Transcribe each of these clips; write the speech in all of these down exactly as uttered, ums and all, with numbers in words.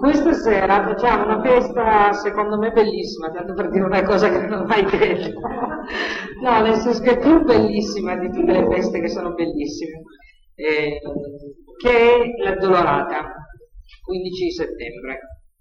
Questa sera facciamo una festa secondo me bellissima, tanto per dire una cosa che non ho mai detto. No, nel senso che è più bellissima di tutte le feste che sono bellissime, eh, che è l'Addolorata, quindici settembre.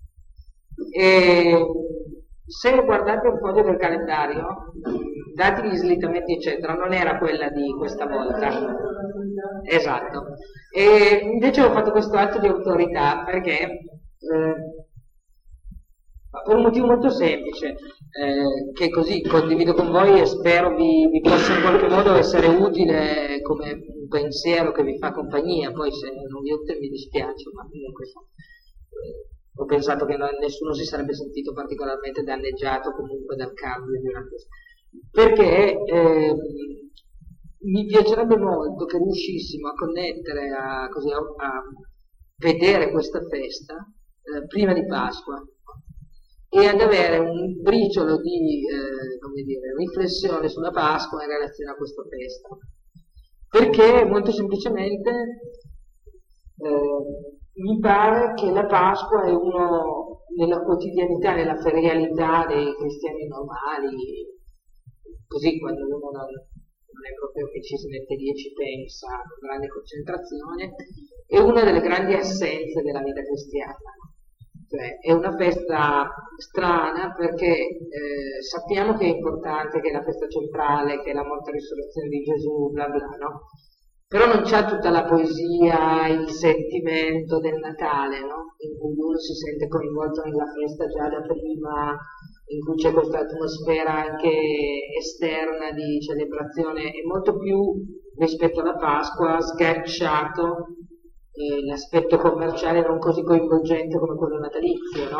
E se guardate un foglio del calendario, dati gli slittamenti eccetera, non era quella di questa volta. Esatto. E invece ho fatto questo atto di autorità perché Eh, per un motivo molto semplice, eh, che così condivido con voi e spero vi, vi possa in qualche modo essere utile come un pensiero che vi fa compagnia. Poi se non vi è utile mi dispiace, ma comunque eh, ho pensato che non, nessuno si sarebbe sentito particolarmente danneggiato comunque dal cambio di una cosa, perché eh, mi piacerebbe molto che riuscissimo a connettere, a, così, a, a vedere questa festa Eh, prima di Pasqua e ad avere un briciolo di eh, come dire, riflessione sulla Pasqua in relazione a questa festa, perché molto semplicemente eh, mi pare che la Pasqua è uno, nella quotidianità, nella ferialità dei cristiani normali, così quando uno non, non è proprio che ci si mette lì e ci pensa con grande concentrazione, è una delle grandi assenze della vita cristiana. Cioè, è una festa strana perché eh, sappiamo che è importante, che è la festa centrale, che è la morte e risurrezione di Gesù, bla bla, no? Però non c'ha tutta la poesia, il sentimento del Natale, no? In cui uno si sente coinvolto nella festa già da prima, in cui c'è questa atmosfera anche esterna di celebrazione, è molto più rispetto alla Pasqua sghiacciato. Eh, l'aspetto commerciale non così coinvolgente come quello natalizio, no?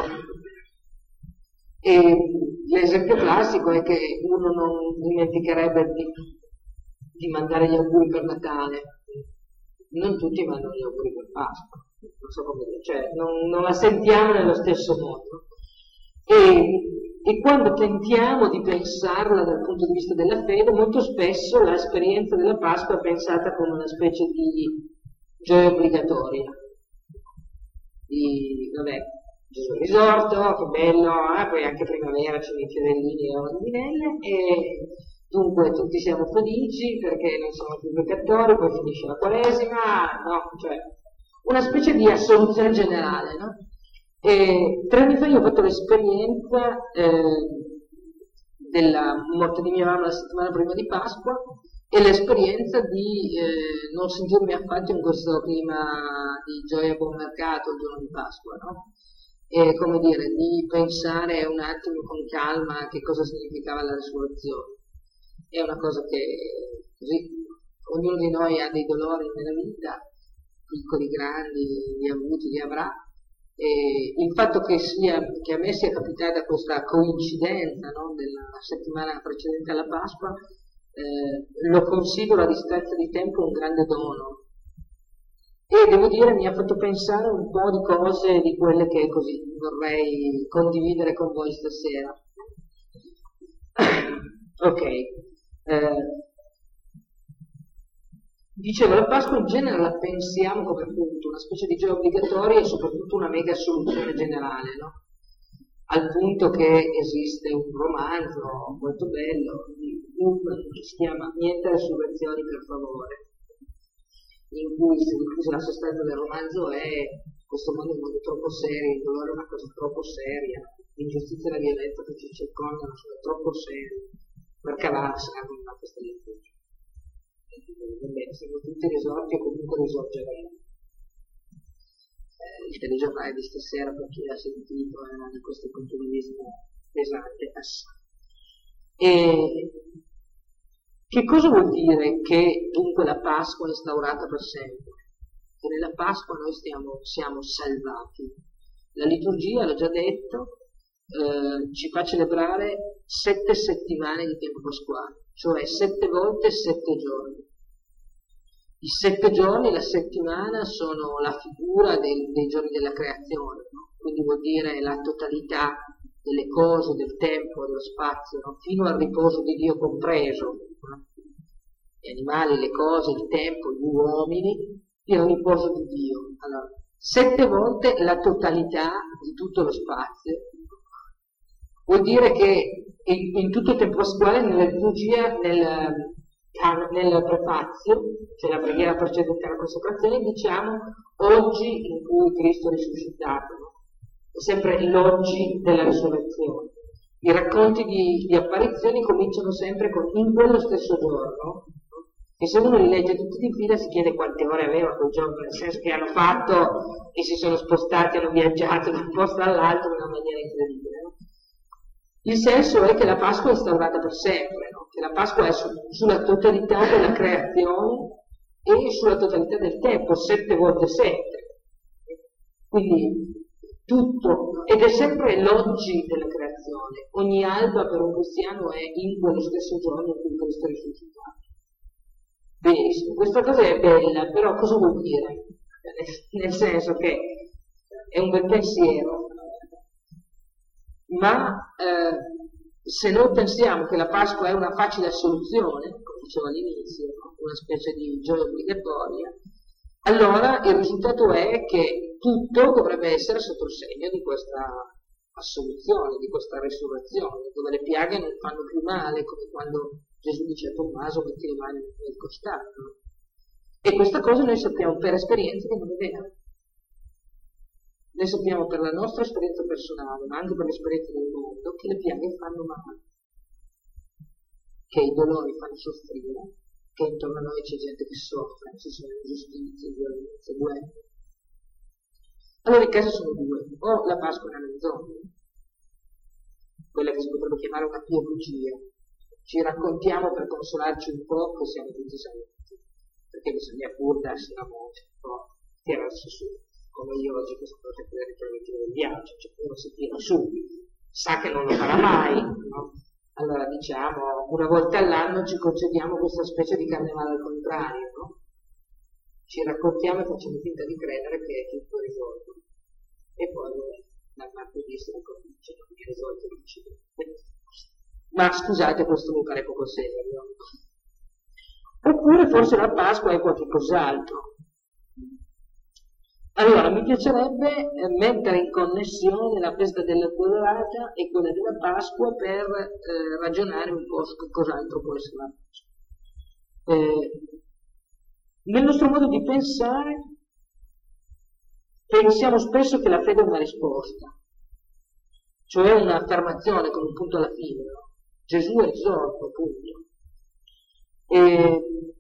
E l'esempio classico è che uno non dimenticherebbe di, di mandare gli auguri per Natale. Non tutti mandano gli auguri per Pasqua, non so come dire, cioè non, non la sentiamo nello stesso modo. E, e quando tentiamo di pensarla dal punto di vista della fede, molto spesso l'esperienza della Pasqua è pensata come una specie di gioia obbligatoria, di, vabbè, Gesù è risorto, che bello, eh? Poi anche primavera ci sono i fiorellini e le ondinelle, e dunque tutti siamo felici perché non sono più peccatori, poi finisce la Quaresima, no? Cioè, una specie di assoluzione generale, no? E tre anni fa io ho fatto l'esperienza eh, della morte di mia mamma la settimana prima di Pasqua, e l'esperienza di eh, non sentirmi affatto in questo clima di gioia a buon mercato il giorno di Pasqua, no? E come dire, di pensare un attimo con calma a che cosa significava la risurrezione. È una cosa che così ognuno di noi ha dei dolori nella vita, piccoli, grandi, li ha avuti, li avrà, e il fatto che, sia, che a me sia capitata questa coincidenza, no, della settimana precedente alla Pasqua, Eh, lo considero a distanza di tempo un grande dono, e devo dire mi ha fatto pensare un po' di cose di quelle che così vorrei condividere con voi stasera. Ok, eh, dicevo, la Pasqua in genere la pensiamo come appunto una specie di gioia obbligatoria e soprattutto una mega soluzione generale, no? Al punto che esiste un romanzo molto bello di un che si chiama Niente resurrezioni per favore, in cui, in cui la sostanza del romanzo è: questo mondo è un mondo troppo serio, il dolore è una cosa troppo seria, l'ingiustizia e la violenza che ci circondano sono troppo serie per cavarsela con una questa legge. Bene, siamo tutti risorti e comunque risorgeremo. Il telegiornale di stasera, per chi l'ha sentito, era di questo continuismo pesante assai. E che cosa vuol dire che dunque la Pasqua è instaurata per sempre? Che nella Pasqua noi stiamo, siamo salvati. La liturgia, l'ho già detto, eh, ci fa celebrare sette settimane di tempo pasquale, cioè sette volte sette giorni. I sette giorni, la settimana, sono la figura dei, dei giorni della creazione, no? Quindi vuol dire la totalità delle cose, del tempo, dello spazio, no? Fino al riposo di Dio compreso, no? Gli animali, le cose, il tempo, gli uomini, il riposo di Dio. Allora, sette volte la totalità di tutto lo spazio, vuol dire che in tutto il tempo pasquale, nella liturgia, nel, nel prefazio, cioè la preghiera precedente alla consacrazione, diciamo oggi in cui Cristo è risuscitato, è sempre l'oggi della risurrezione. I racconti di, di apparizioni cominciano sempre con in quello stesso giorno, e se uno li legge tutti di fila si chiede quante ore aveva quel giorno, nel senso che hanno fatto e si sono spostati, hanno viaggiato da un posto all'altro in una maniera incredibile. No? Il senso è che la Pasqua è instaurata per sempre, no? Che la Pasqua è su, sulla totalità della creazione e sulla totalità del tempo, sette volte sette. Quindi tutto, ed è sempre l'oggi della creazione. Ogni alba per un cristiano è in quello stesso giorno in cui Cristo è risuscitato. Benissimo, questa cosa è bella, però cosa vuol dire? Nel senso che è un bel pensiero, ma eh, se noi pensiamo che la Pasqua è una facile assoluzione, come dicevo all'inizio, no? Una specie di gioia obbligatoria, allora il risultato è che tutto dovrebbe essere sotto il segno di questa assoluzione, di questa resurrezione, dove le piaghe non fanno più male, come quando Gesù dice a Tommaso metti le mani nel costato. E questa cosa noi sappiamo per esperienza che non è vera. Noi sappiamo per la nostra esperienza personale, ma anche per l'esperienza del mondo, che le piaghe fanno male, che i dolori fanno soffrire, che intorno a noi c'è gente che soffre, ci sono ingiustizie, violenze, guerre. Allora i casi sono due: o la Pasqua è una menzogna, quella che si potrebbe chiamare una piebugia, ci raccontiamo per consolarci un po' che siamo tutti saliti, perché bisogna pur darsi una voce, un po' tirarsi su, come io oggi questa cosa che le riprendere del viaggio, cioè uno si tira su, sa che non lo farà mai, no? Allora diciamo, una volta all'anno ci concediamo questa specie di carnevale al contrario, no? Ci raccontiamo e facciamo finta di credere che è tutto risolto. E poi dal martedì si ricomincia, non è risolto l'incidente. Ma scusate, questo mi pare poco serio. Oppure forse la Pasqua è qualche cos'altro. Allora, mi piacerebbe mettere in connessione la festa della Colorata e quella della Pasqua per eh, ragionare un po' su cos'altro può essere la Pasqua. Eh, nel nostro modo di pensare, pensiamo spesso che la fede è una risposta, cioè un'affermazione con un punto alla fine, no? Gesù è risorto, appunto. E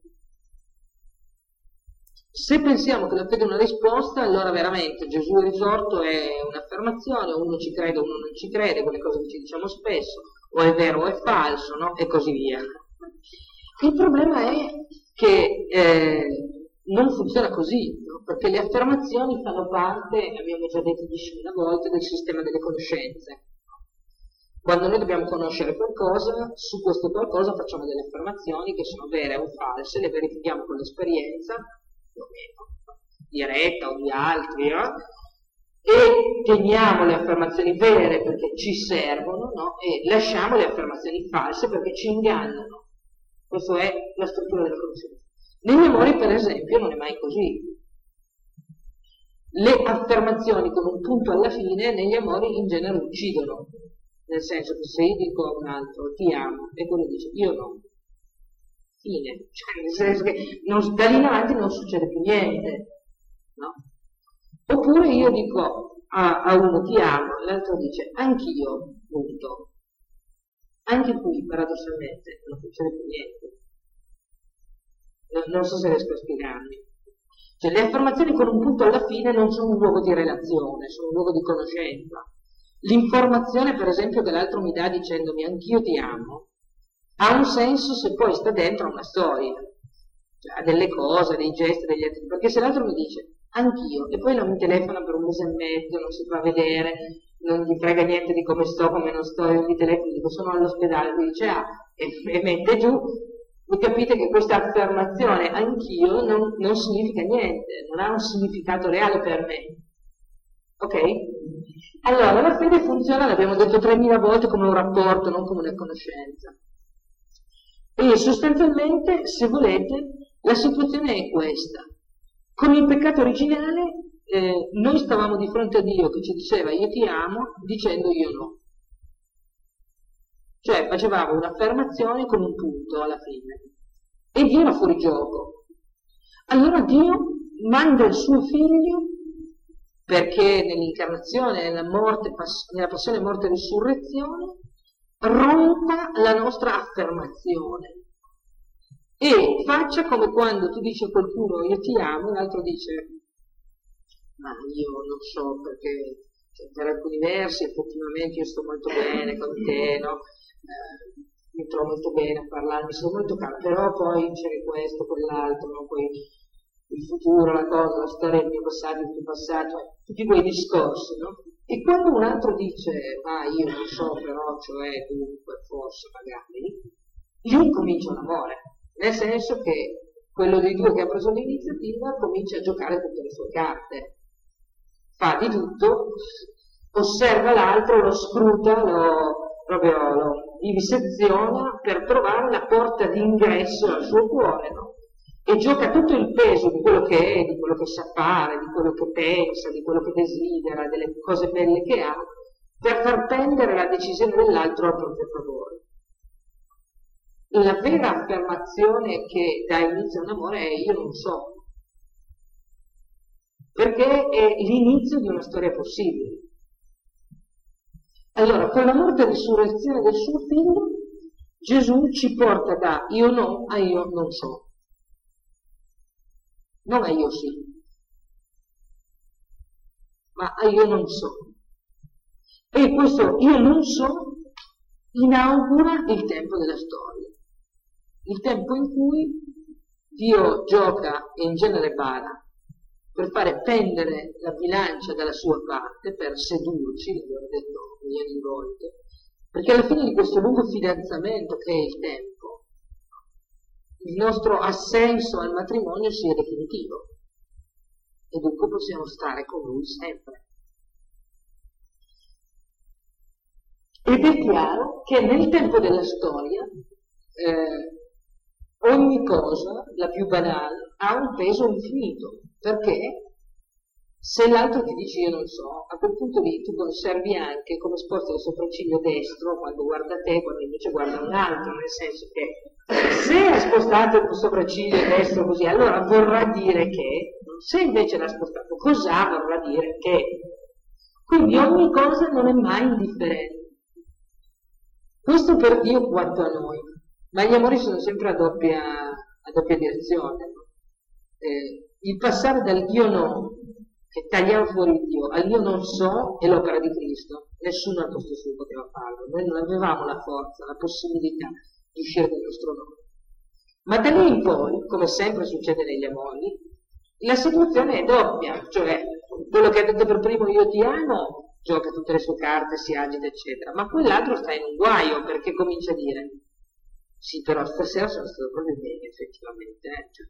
se pensiamo che la fede è una risposta, allora veramente Gesù è risorto è un'affermazione, uno ci crede, uno non ci crede, quelle cose che ci diciamo spesso, o è vero o è falso, no? E così via. Il problema è che eh, non funziona così, no? Perché le affermazioni fanno parte, abbiamo già detto decine volte, del sistema delle conoscenze. Quando noi dobbiamo conoscere qualcosa, su questo qualcosa facciamo delle affermazioni che sono vere o false, le verifichiamo con l'esperienza, più o meno, diretta o di altri, no? E teniamo le affermazioni vere perché ci servono, no? E lasciamo le affermazioni false perché ci ingannano. Questa è la struttura della conoscenza. Negli amori, per esempio, non è mai così. Le affermazioni con un punto alla fine negli amori in genere uccidono. Nel senso che se io dico a un altro ti amo e quello dice io no, fine, cioè nel senso che non, da lì in avanti non succede più niente, no? Oppure io dico a, a uno ti amo e l'altro dice anch'io, punto. Anche qui paradossalmente non succede più niente. Non, non so se riesco a spiegarmi. Cioè le affermazioni con un punto alla fine non sono un luogo di relazione, sono un luogo di conoscenza. L'informazione, per esempio, che l'altro mi dà dicendomi anch'io ti amo, ha un senso se poi sta dentro una storia, cioè ha delle cose, dei gesti, degli altri, perché se l'altro mi dice anch'io e poi non mi telefona per un mese e mezzo, non si fa vedere, non gli frega niente di come sto, come non sto, io mi telefono, dico sono all'ospedale, mi dice ah, e, e mette giù, voi capite che questa affermazione anch'io non, non significa niente, non ha un significato reale per me. Ok? Allora, la fede funziona, l'abbiamo detto tremila volte, come un rapporto, non come una conoscenza. E sostanzialmente, se volete, la situazione è questa. Con il peccato originale eh, noi stavamo di fronte a Dio che ci diceva io ti amo, dicendo io no. Cioè facevamo un'affermazione con un punto alla fine. E Dio era fuori gioco. Allora Dio manda il suo figlio perché nell'incarnazione, nella morte, nella passione, morte e risurrezione, rompa la nostra affermazione e faccia come quando tu dici a qualcuno io ti amo, l'altro dice ma io non so perché cioè, per alcuni versi effettivamente io sto molto bene con te, no? Eh, mi trovo molto bene a parlare, mi sono molto caro, però poi c'è questo, quell'altro, no? Poi il futuro, la cosa, la storia del mio passato, il tuo passato, tutti quei discorsi, no? E quando un altro dice, ma io non so, però, cioè, dunque, forse, magari, lì comincia un amore, nel senso che quello dei due che ha preso l'iniziativa comincia a giocare tutte le sue carte, fa di tutto, osserva l'altro, lo scruta, lo, proprio lo viviseziona per trovare la porta d'ingresso al suo cuore, no? E gioca tutto il peso di quello che è, di quello che sa fare, di quello che pensa, di quello che desidera, delle cose belle che ha, per far pendere la decisione dell'altro a proprio favore. La vera affermazione che dà inizio a un amore è io non so, perché è l'inizio di una storia possibile. Allora, con la morte e risurrezione del suo figlio, Gesù ci porta da io no a io non so. Non a io sì, ma a io non so. E questo io non so inaugura il tempo della storia, il tempo in cui Dio gioca e in genere bara per fare pendere la bilancia dalla sua parte, per sedurci, l'abbiamo detto milioni di volte, perché alla fine di questo lungo fidanzamento che è il tempo, il nostro assenso al matrimonio sia definitivo e dunque possiamo stare con lui sempre. Ed è chiaro che nel tempo della storia eh, ogni cosa, la più banale, ha un peso infinito, perché se l'altro ti dice io non so, a quel punto lì tu conservi anche come sposta il sopracciglio destro quando guarda te, quando invece guarda un altro, nel senso che se ha spostato il sopracciglio destro così, allora vorrà dire che, se invece l'ha spostato così, vorrà dire che. Quindi ogni cosa non è mai indifferente. Questo per Dio quanto a noi, ma gli amori sono sempre a doppia, a doppia direzione. Eh, il passare dal io no, che tagliamo fuori il Dio, al io non so, è l'opera di Cristo. Nessuno al posto suo poteva farlo. Noi non avevamo la forza, la possibilità di uscire dal nostro no. Ma da lì in poi, come sempre succede negli amori, la situazione è doppia, cioè quello che ha detto per primo io ti amo, gioca tutte le sue carte, si agita, eccetera, ma quell'altro sta in un guaio perché comincia a dire sì, però stasera sono stato proprio bene, effettivamente, eh? Cioè,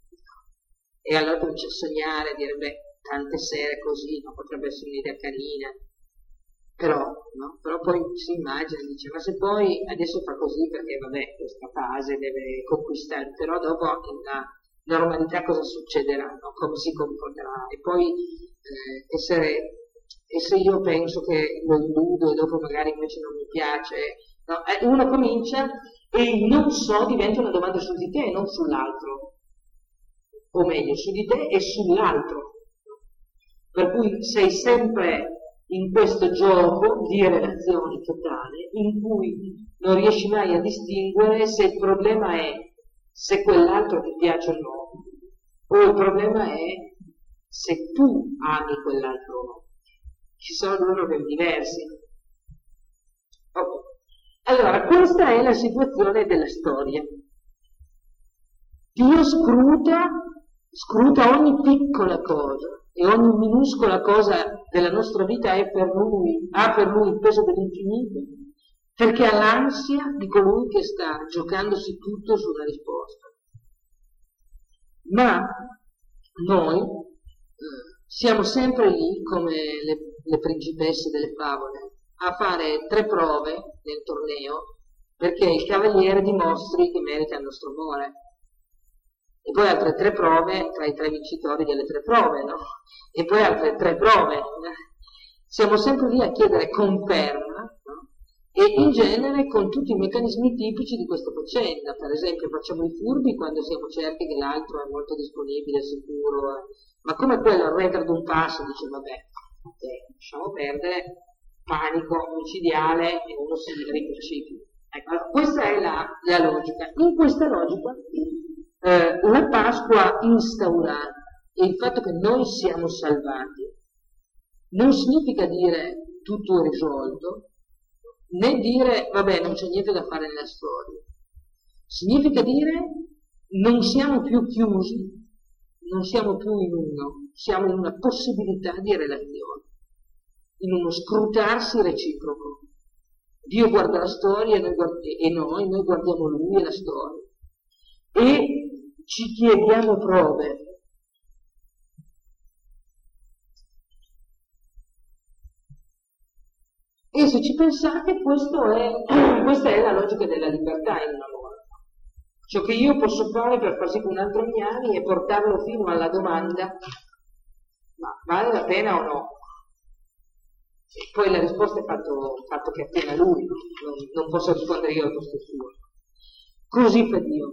e allora comincia a sognare, a dire beh, tante sere così, no? Potrebbe essere un'idea carina, però, no? Però poi si immagina, dice, ma se poi adesso fa così perché, vabbè, questa fase deve conquistare, però dopo nella normalità cosa succederà, no? Come si comporterà, e poi eh, essere, e se io penso che lo illudo e dopo magari invece non mi piace, no? Eh, uno comincia e il non so diventa una domanda su di te e non sull'altro, o meglio, su di te e sull'altro. Per cui sei sempre in questo gioco di relazioni totale in cui non riesci mai a distinguere se il problema è se quell'altro ti piace o no, o il problema è se tu ami quell'altro o no. Ci sono due problemi diversi. Okay. Allora, questa è la situazione della storia. Dio scruta, scruta ogni piccola cosa e ogni minuscola cosa della nostra vita è per lui, ha per lui il peso dell'infinito, perché ha l'ansia di colui che sta giocandosi tutto sulla risposta. Ma noi eh, siamo sempre lì come le, le principesse delle favole a fare tre prove nel torneo perché il cavaliere dimostri che merita il nostro amore. e poi altre tre prove tra i tre vincitori delle tre prove, no? E poi altre tre prove. Siamo sempre lì a chiedere conferma, no? E in genere con tutti i meccanismi tipici di questa faccenda. Per esempio facciamo i furbi quando siamo certi che l'altro è molto disponibile, sicuro, ma come quello il record d'un passo dice vabbè, ok, lasciamo perdere, panico micidiale e uno si riprincipia. Ecco, allora, questa è la, la logica. In questa logica eh, la Pasqua instaurata e il fatto che noi siamo salvati non significa dire tutto è risolto, né dire vabbè non c'è niente da fare nella storia. Significa dire non siamo più chiusi, non siamo più in uno, siamo in una possibilità di relazione, in uno scrutarsi reciproco. Dio guarda la storia e noi, guard- e noi, noi guardiamo Lui e la storia e ci chiediamo prove. E se ci pensate, questo è, questa è la logica della libertà in una morte. Ciò che io posso fare per far sì che un altro mi ami è portarlo fino alla domanda ma vale la pena o no? E poi la risposta è fatto, fatto che appena lui, non, non posso rispondere io al posto suo. Così fa Dio.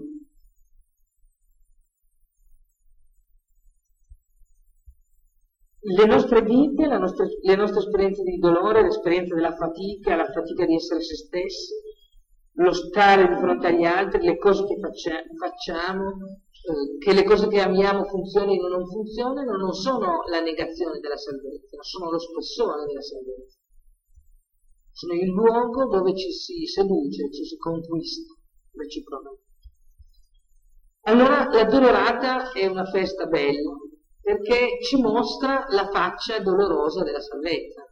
Le nostre vite, la nostra, le nostre esperienze di dolore, l'esperienza della fatica, la fatica di essere se stessi, lo stare di fronte agli altri, le cose che faccia, facciamo, eh, che le cose che amiamo funzionino o non funzionino, non sono la negazione della salvezza, sono lo spessore della salvezza. Sono il luogo dove ci si seduce, ci si conquista reciprocamente. Allora la Dolorata è una festa bella, perché ci mostra la faccia dolorosa della salvezza.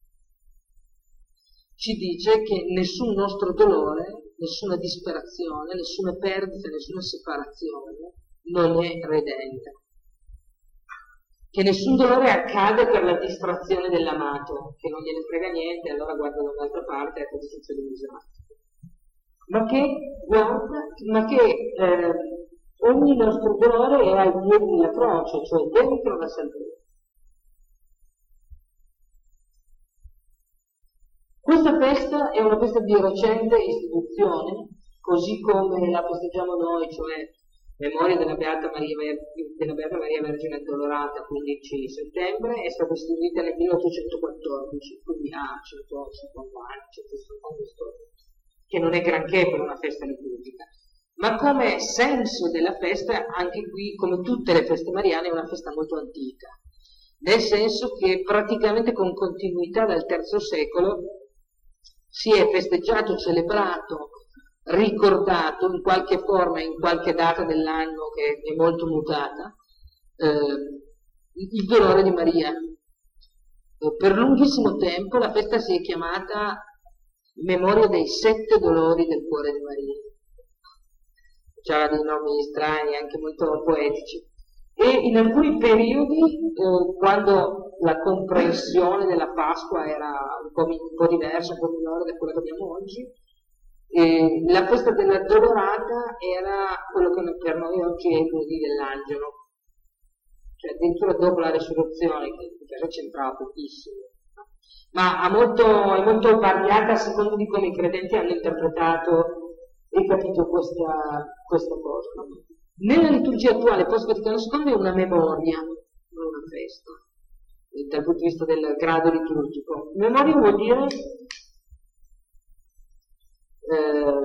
Ci dice che nessun nostro dolore, nessuna disperazione, nessuna perdita, nessuna separazione non è redenta. Che nessun dolore accade per la distrazione dell'amato, che non gliene frega niente, allora guarda da un'altra parte e così senza disastro. Ma che guarda, ma che eh, ogni nostro dolore è ai piedi della croce, cioè dentro la salvezza. Questa festa è una festa di recente istituzione, così come la festeggiamo noi, cioè memoria della Beata Maria, della Beata Maria Vergine Addolorata, quindici settembre, è stata istituita nel milleottocentoquattordici, quindi ha centocinquanta anni, centocinquanta storie, che non è granché per una festa liturgica. Ma come senso della festa, anche qui, come tutte le feste mariane, è una festa molto antica, nel senso che praticamente con continuità dal terzo secolo si è festeggiato, celebrato, ricordato in qualche forma, in qualche data dell'anno che è molto mutata, eh, il dolore di Maria. Per lunghissimo tempo la festa si è chiamata Memoria dei sette dolori del cuore di Maria. C'era dei nomi strani, anche molto poetici. E in alcuni periodi, eh, quando la comprensione della Pasqua era un po', un po' diversa, un po' minore da quella che abbiamo oggi, eh, la festa della Dolorata era quello che per noi oggi è il lunedì dell'Angelo, cioè addirittura dopo la resurrezione, che in casa c'entrava pochissimo, no? Ma ha molto, è molto variata a seconda di come i credenti hanno interpretato e capito questa, questa cosa. No? Nella liturgia attuale post-Vaticano secondo è una memoria, non una festa, dal punto di vista del grado liturgico. Memoria vuol dire eh,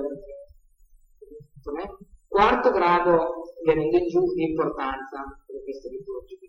quarto grado, venendo in giù, di importanza delle feste liturgiche.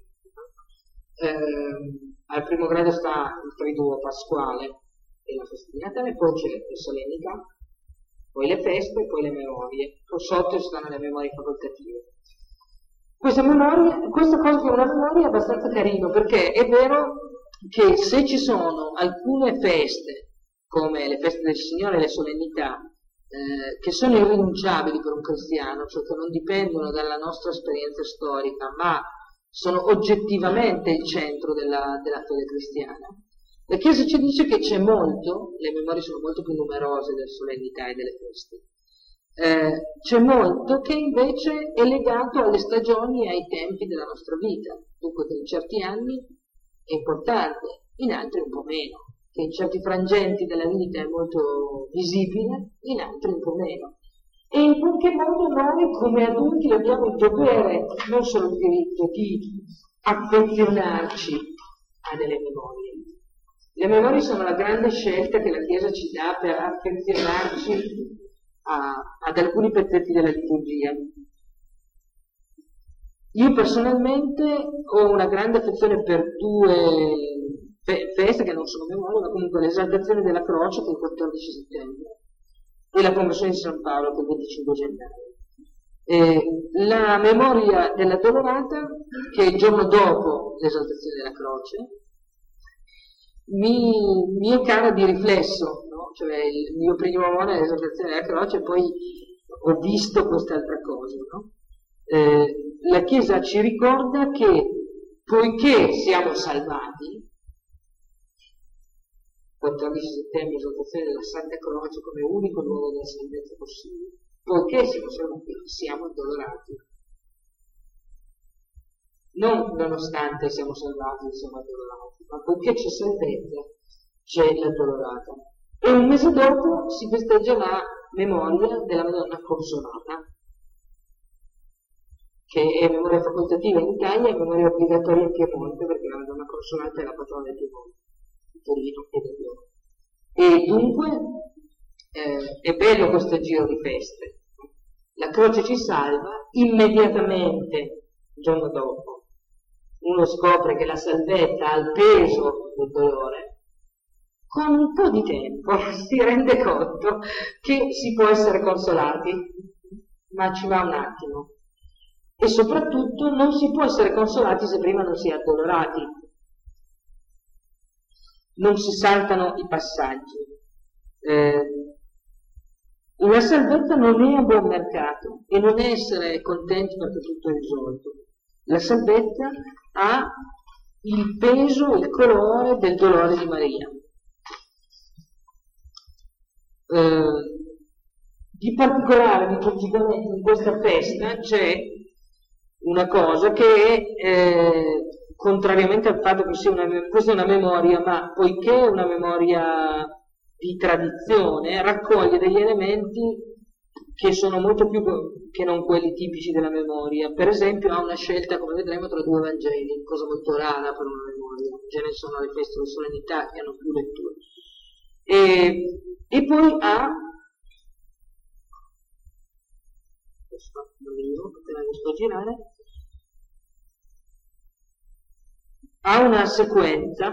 Eh, al primo grado sta il triduo pasquale e la festa di Natale, poi c'è la solennica, poi le feste, poi le memorie, poi sotto ci stanno le memorie facoltative. Questa memoria, questa cosa che è una memoria è abbastanza carino, perché è vero che se ci sono alcune feste, come le feste del Signore e le solennità, eh, che sono irrinunciabili per un cristiano, cioè che non dipendono dalla nostra esperienza storica, ma sono oggettivamente il centro della, della fede cristiana, la Chiesa ci dice che c'è molto, le memorie sono molto più numerose delle solennità e delle feste, Eh, c'è molto che invece è legato alle stagioni e ai tempi della nostra vita, dunque che in certi anni è importante, in altri un po' meno, che in certi frangenti della vita è molto visibile, in altri un po' meno. E in qualche modo noi come adulti abbiamo il dovere, non solo il diritto, di affezionarci a delle memorie. Le memorie sono la grande scelta che la Chiesa ci dà per affezionarci a, ad alcuni pezzetti della liturgia. Io personalmente ho una grande affezione per due fe- feste che non sono memorie, ma comunque l'esaltazione della croce, che è il quattordici settembre, e la conversione di San Paolo, che è il venticinque gennaio. Eh, la memoria dell'Addolorata, che è il giorno dopo l'esaltazione della croce, mi, mi è cara di riflesso, no? Cioè il mio primo amore è l'esaltazione della croce, e poi ho visto quest'altra cosa, no? Eh, la Chiesa ci ricorda che poiché siamo salvati, quattordici settembre, esaltazione della Santa Croce come unico luogo della salvezza possibile, poiché siamo salvati, siamo addolorati. Non nonostante siamo salvati, siamo addolorati, ma poiché c'è salvezza, c'è l'addolorata. E un mese dopo si festeggia la memoria della Madonna Consolata, che è memoria facoltativa in Italia e memoria obbligatoria in Piemonte, perché la Madonna Consolata è la patrona del Piemonte, di Torino e del Lione. E dunque eh, è bello questo giro di feste. La croce ci salva, immediatamente, il giorno dopo, uno scopre che la salvezza ha il peso del dolore. Con un po' di tempo si rende conto che si può essere consolati, ma ci va un attimo. E soprattutto non si può essere consolati se prima non si è addolorati. Non si saltano i passaggi. Eh, la salvezza non è a buon mercato e non è essere contenti perché tutto è risolto. La salvezza ha il peso, il colore del dolore di Maria. Eh, di particolare, liturgicamente, in questa festa c'è una cosa che, eh, contrariamente al fatto che sia una, questa è una memoria, ma poiché è una memoria di tradizione, raccoglie degli elementi che sono molto più che non quelli tipici della memoria. Per esempio ha una scelta, come vedremo, tra due Vangeli, cosa molto rara per una memoria. In genere sono le feste di solennità che hanno più letture. E, e poi ha questo libro, che te la sto girare, ha una sequenza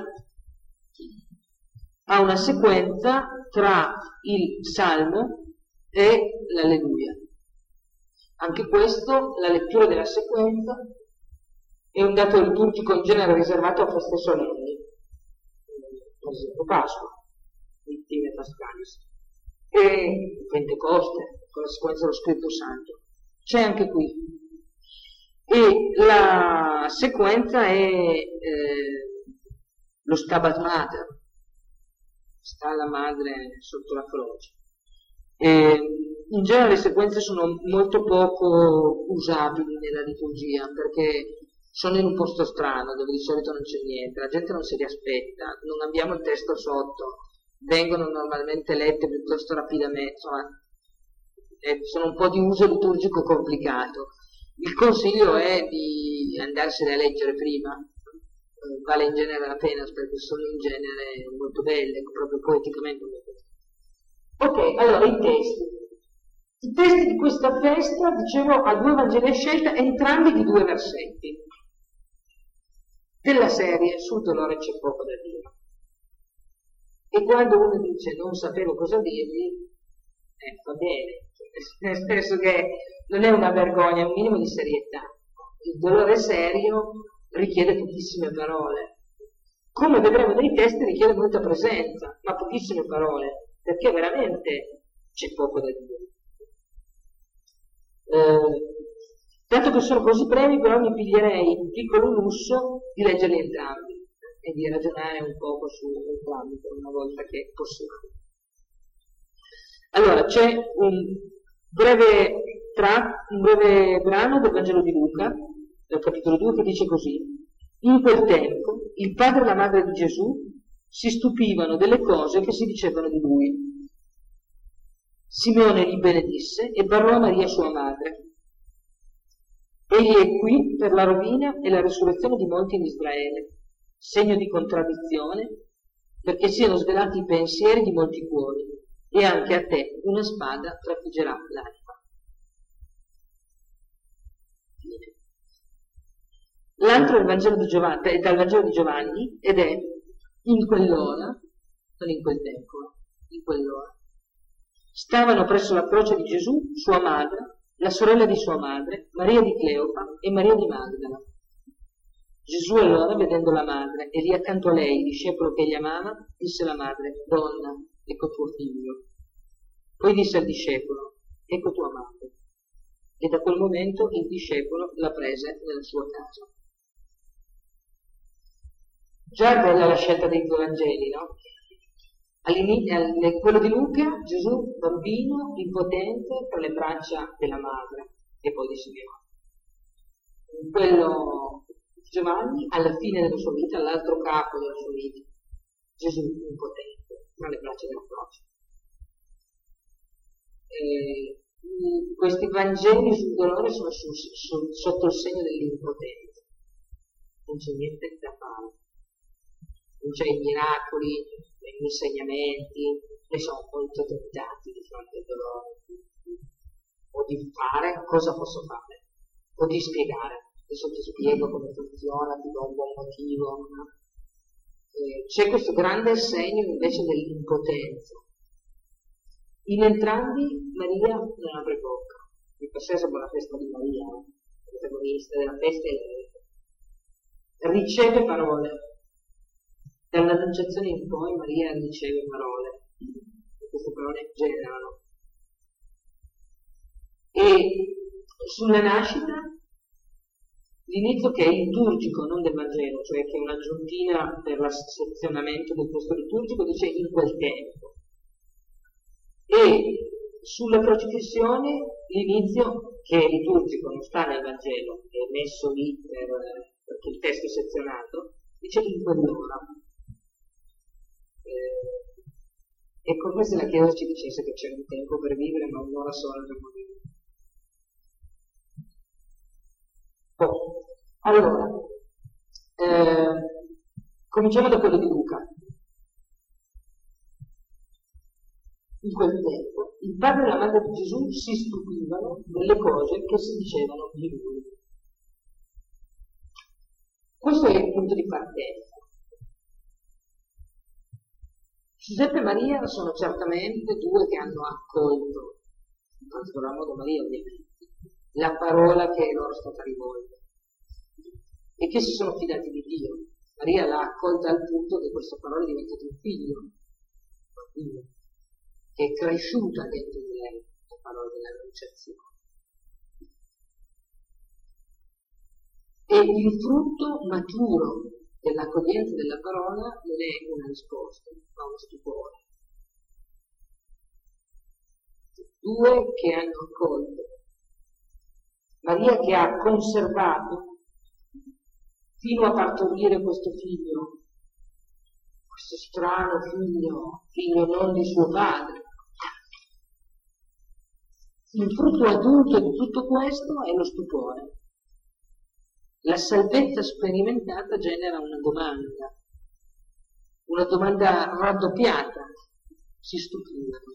ha una sequenza tra il Salmo e l'Alleluia. Anche questo, la lettura della sequenza, è un dato liturgico in genere riservato a feste solenni, per esempio Pasqua, vittime pascalis, e Pentecoste, con la sequenza dello Spirito Santo. C'è anche qui. E la sequenza è eh, lo Stabat Mater, sta la madre sotto la croce. E in genere le sequenze sono molto poco usabili nella liturgia perché sono in un posto strano dove di solito non c'è niente, la gente non se li aspetta, non abbiamo il testo sotto, vengono normalmente lette piuttosto rapidamente, insomma eh, sono un po' di uso liturgico complicato. Il consiglio è di andarsene a leggere prima, eh, vale in genere la pena perché sono in genere molto belle, proprio poeticamente molto belle. Ok, allora i testi. I testi di questa festa, dicevo, ha due Vangeli a scelta, entrambi di due versetti. Della serie, sul dolore c'è poco da dire. E quando uno dice non sapevo cosa dirgli, eh, va bene, nel senso che non è una vergogna, è un minimo di serietà. Il dolore serio richiede pochissime parole. Come vedremo nei testi richiede molta presenza, ma pochissime parole, perché veramente c'è poco da dire. Eh, tanto che sono così brevi, però mi piglierei il piccolo lusso di leggerli entrambi e di ragionare un poco su entrambi per una volta che è possibile. Allora, c'è un breve, tra, un breve brano del Vangelo di Luca, del capitolo due, che dice così: in quel tempo il padre e la madre di Gesù si stupivano delle cose che si dicevano di lui. Simeone gli benedisse e parlò a Maria sua madre. Egli è qui per la rovina e la resurrezione di molti in Israele, segno di contraddizione, perché siano svelati i pensieri di molti cuori, e anche a te una spada trafiggerà l'anima. L'altro è il Vangelo di Giovanni, è dal Vangelo di Giovanni, ed è in quell'ora, non in quel tempo, in quell'ora, stavano presso la croce di Gesù sua madre, la sorella di sua madre, Maria di Cleofa e Maria di Magdala. Gesù allora, vedendo la madre e lì accanto a lei il discepolo che egli amava, disse alla madre: donna, ecco tuo figlio. Poi disse al discepolo: ecco tua madre. E da quel momento il discepolo la prese nella sua casa. Già bella la scelta dei due Vangeli, no? All'inizio, quello di Luca, Gesù bambino, impotente, tra le braccia della madre e poi di Simeone. Quello di Giovanni, alla fine della sua vita, all'altro capo della sua vita, Gesù impotente, tra le braccia della croce. E questi Vangeli sul dolore sono su, su, sotto il segno dell'impotenza. Non c'è niente da fare. Non c'è i miracoli, gli insegnamenti, ne sono molto tentati di fronte al dolore. O di fare cosa posso fare, o di spiegare. Adesso ti spiego come funziona, ti do un buon motivo. No? Eh, c'è questo grande segno invece dell'impotenza. In entrambi Maria non apre bocca. Vi passate buona festa di Maria, la protagonista della festa, e riceve parole. Dall'annunciazione in poi Maria riceve parole, e queste parole generano. E sulla nascita, l'inizio che è liturgico, non del Vangelo, cioè che è un'aggiuntina per l'assezionamento del testo liturgico, dice in quel tempo. E sulla crocifissione l'inizio, che è liturgico, non sta nel Vangelo, è messo lì per, perché il testo è sezionato, dice in quell'ora. Eh, è come se la Chiesa ci dicesse che c'è un tempo per vivere, ma un'ora sola per morire. Oh. Allora, eh, cominciamo da quello di Luca. In quel tempo il padre e la madre di Gesù si stupivano delle cose che si dicevano di lui. Questo è il punto di partenza. Giuseppe e Maria sono certamente due che hanno accolto, in particolar modo Maria ovviamente, la parola che è loro stata rivolta e che si sono fidati di Dio. Maria l'ha accolta al punto che questa parola è diventata un figlio, un figlio che è cresciuta dentro di lei, la parola dell'annunciazione. E il frutto maturo dell'accoglienza della parola non è una risposta, ma uno stupore. Due che hanno accolto. Maria che ha conservato fino a partorire questo figlio, questo strano figlio, figlio non di suo padre. Il frutto adulto di tutto questo è lo stupore. La salvezza sperimentata genera una domanda, una domanda raddoppiata, si stupivano.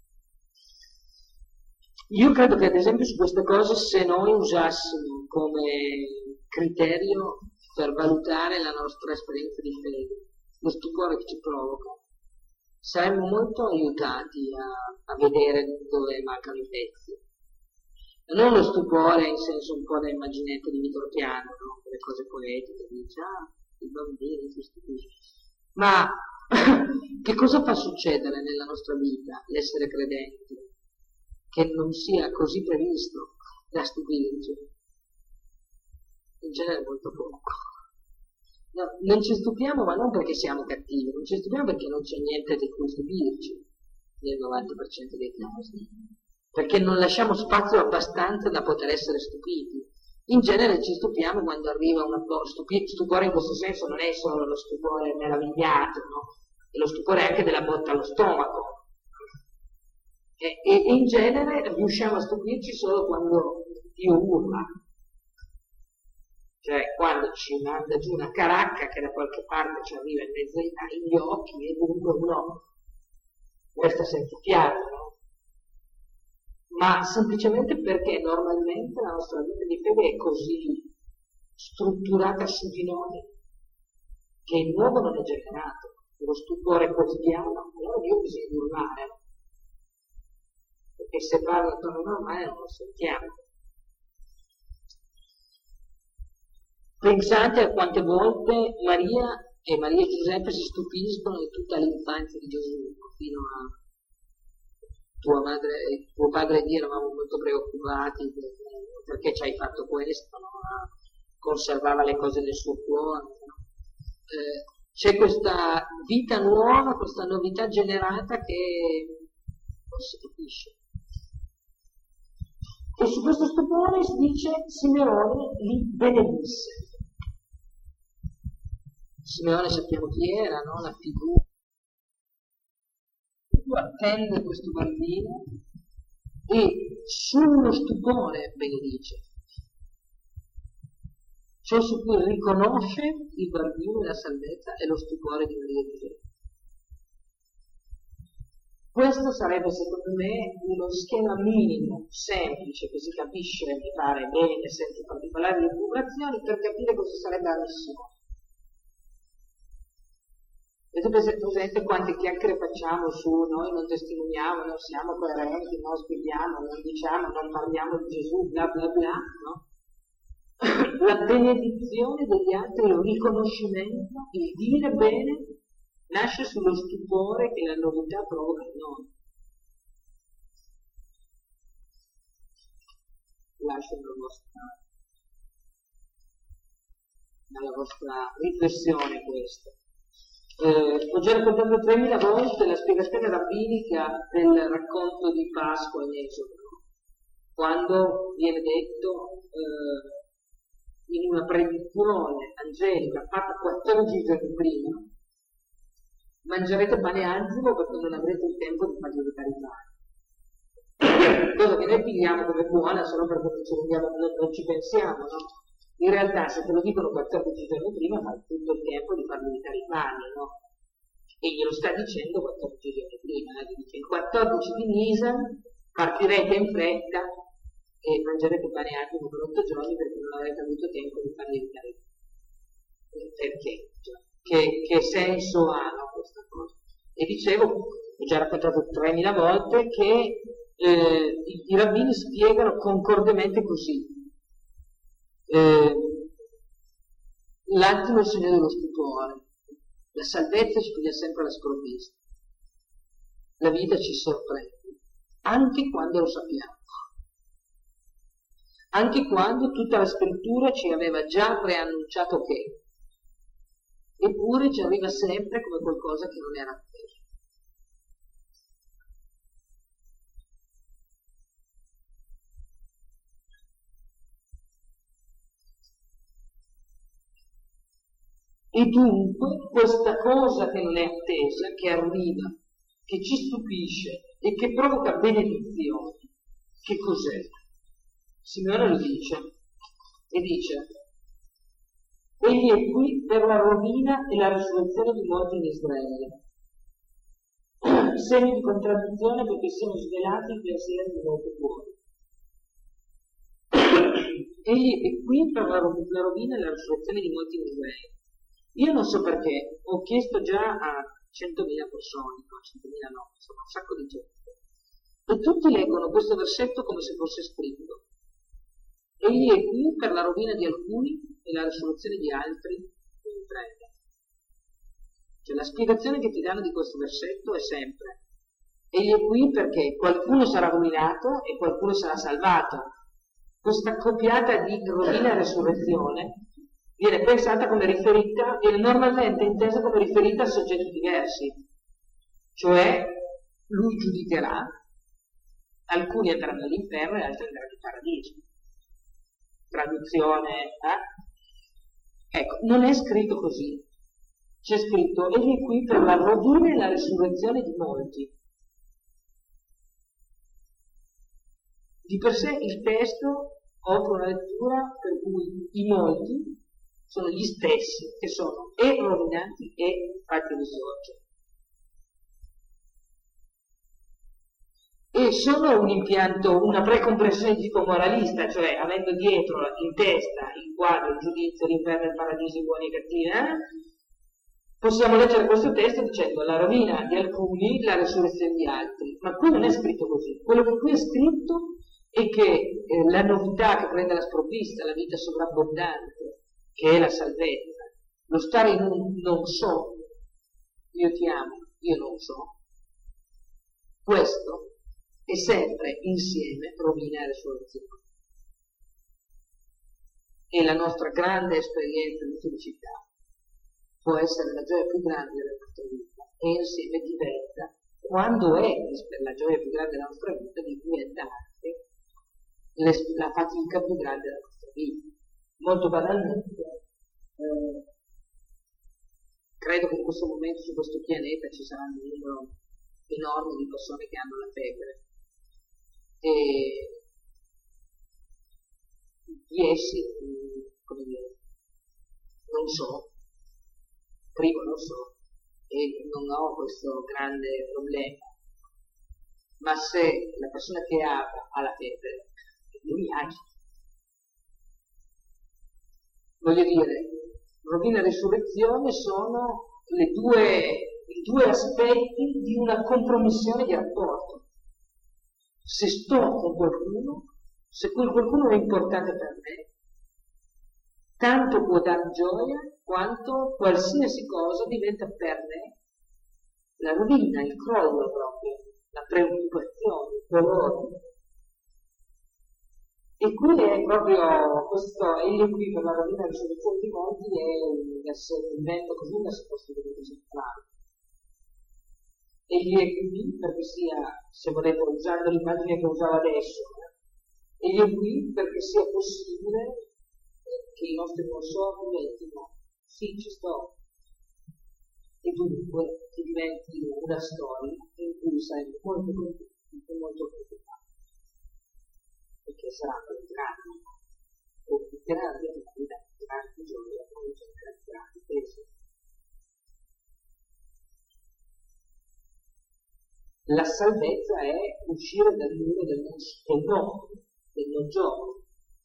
Io credo che ad esempio su queste cose, se noi usassimo come criterio per valutare la nostra esperienza di fede, lo stupore che ci provoca, saremmo molto aiutati a, a vedere dove mancano i pezzi. Non lo stupore in senso un po' da immaginetta di Vittor Piano, no? Le cose poetiche, dice, ah, i bambini si stupiscono. Ma che cosa fa succedere nella nostra vita l'essere credenti che non sia così previsto da stupirci? In genere molto poco. No, non ci stupiamo, ma non perché siamo cattivi, non ci stupiamo perché non c'è niente di cui stupirci nel novanta per cento dei casi. perché non lasciamo spazio abbastanza da poter essere stupiti. In genere ci stupiamo quando arriva una stupi, stupore in questo senso non è solo lo stupore meravigliato, no? È lo stupore anche della botta allo stomaco. E, e, e in genere riusciamo a stupirci solo quando Dio urla, cioè quando ci manda giù una caracca che da qualche parte ci arriva in mezzo agli occhi e dunque no, resta senza fiato, no? Ma semplicemente perché normalmente la nostra vita di fede è così strutturata su di noi che il nuovo non è generato, lo stupore quotidiano, allora Dio bisogna urlare, perché se parla a tono normale non lo sentiamo. Pensate a quante volte Maria e Maria e Giuseppe si stupiscono di tutta l'infanzia di Gesù, fino a tua madre e tuo padre e io eravamo molto preoccupati perché ci hai fatto questo, no? Conservava le cose nel suo cuore, no? Eh, c'è questa vita nuova, questa novità generata che non si capisce. E su questo stupore si dice Simeone li benedisse. Simeone sappiamo chi era, no? La figura. Attende questo bambino e sullo stupore benedice, ciò su cui riconosce il bambino e la salvezza è lo stupore di Maria e Giuseppe. Questo sarebbe secondo me uno schema minimo, semplice, che si capisce, mi pare bene, senza particolari elucubrazioni, per capire cosa sarebbe la missione. Avete presente quante chiacchiere facciamo su noi non testimoniamo, non siamo coerenti, non spieghiamo, non diciamo, non parliamo di Gesù, bla bla bla, no? La benedizione degli altri, il riconoscimento, il dire bene, nasce sullo stupore che la novità provoca in noi. Lascio nella vostra, nella vostra riflessione questo. Eh, ho già raccontato tremila volte la spiegazione rabbinica del racconto di Pasqua in Esodo, quando viene detto eh, in una predizione angelica fatta quattordici giorni prima: mangerete pane anzivo perché non avrete il tempo di farvi recare il pane. Cosa che noi pigliamo come buona solo perché non ci, rendiamo, non, non ci pensiamo, no? In realtà se te lo dicono quattordici giorni prima fai tutto il tempo di fargli evitare i pani, no? E glielo sta dicendo quattordici giorni prima, eh? Dice il quattordici di Nisan partirete in fretta e mangerete pane attimo per otto giorni perché non avrete avuto tempo di fargli evitare i pani. Perché? Cioè, che, che senso ha, no, questa cosa? E dicevo, ho già raccontato tremila volte, che eh, i, i rabbini spiegano concordemente così. Eh, l'attimo è il segno dello stupore, la salvezza ci piglia sempre alla sprovvista, la vita ci sorprende anche quando lo sappiamo, anche quando tutta la scrittura ci aveva già preannunciato che, eppure ci arriva sempre come qualcosa che non era atteso. E dunque questa cosa che non è attesa, che arriva, che ci stupisce e che provoca benedizione, che cos'è? Simeone lo dice, e dice: egli è qui per la rovina e la risurrezione di molti in Israele. Segni di contraddizione perché siano svelati i pensieri di molti cuori. Egli è qui per la rovina e la risurrezione di molti in Israele. Io non so perché, ho chiesto già a centomila persone, no, centomila no, insomma un sacco di gente, e tutti leggono questo versetto come se fosse scritto: egli è qui per la rovina di alcuni e la risurrezione di altri in Israele. Cioè la spiegazione che ti danno di questo versetto è sempre: egli è qui perché qualcuno sarà rovinato e qualcuno sarà salvato. Questa accoppiata di rovina e resurrezione viene pensata come riferita, viene normalmente intesa come riferita a soggetti diversi, cioè lui giudicherà alcuni andranno all'inferno e altri andranno in paradiso. Traduzione, eh? Ecco, non è scritto così. C'è scritto, egli è qui per la rovina e la risurrezione di molti. Di per sé il testo offre una lettura per cui i molti sono gli stessi che sono e rovinati e fatti risorgere. E sono un impianto, una precomprensione di tipo moralista, cioè avendo dietro in testa il quadro, il giudizio, l'inferno, il paradiso, i buoni e i cattivi, eh? Possiamo leggere questo testo dicendo la rovina di alcuni, la resurrezione di altri. Ma qui non è scritto così. Quello che qui è scritto è che eh, la novità che prende la sprovvista, la vita sovrabbondante, che è la salvezza, lo stare in un non so, io ti amo, io non so, questo è sempre insieme rovina e resurrezione. E la nostra grande esperienza di felicità può essere la gioia più grande della nostra vita e insieme diventa, quando è la gioia più grande della nostra vita, diventa anche la fatica più grande della nostra vita. Molto banalmente, eh, credo che in questo momento su questo pianeta ci sarà un numero enorme di persone che hanno la febbre e di essi, come dire, non so, primo non so e non ho questo grande problema, ma se la persona che ha, ha la febbre, lui agita. Voglio dire, rovina e resurrezione sono le due, i due aspetti di una compromissione di rapporto. Se sto con qualcuno, se quel qualcuno è importante per me, tanto può dar gioia quanto qualsiasi cosa diventa per me la rovina, il crollo proprio, la preoccupazione, il dolore. E qui è proprio questo, egli qui per la rovina e la risurrezione di molti è un invento così da si possa dire così claro. Egli è qui perché sia, se volete, usando l'immagine che usavo adesso, egli è qui perché sia possibile che i nostri non so diventino, sì, ci sto, e dunque che diventi una storia in cui saremo molto contenti e molto preoccupati, perché saranno grandi, o più grandi attività, grandi gioia, o grandi peso. La salvezza è uscire dal muro del non, del no, del non gioco,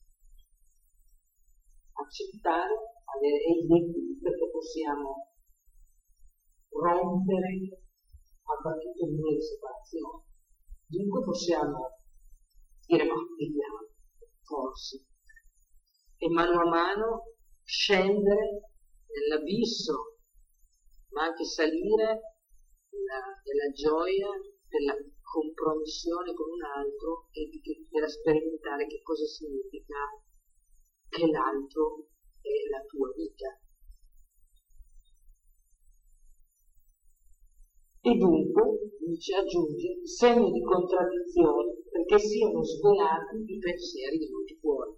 accettare, avere egli perché possiamo rompere a partito il muro di separazione. Dunque possiamo dire ma vediamo, forse, e mano a mano scendere nell'abisso, ma anche salire della gioia, della compromissione con un altro e di, per sperimentare che cosa significa che l'altro è la tua vita. E dunque, dice, aggiunge, segno di contraddizione perché siano svelati i pensieri di molti cuori.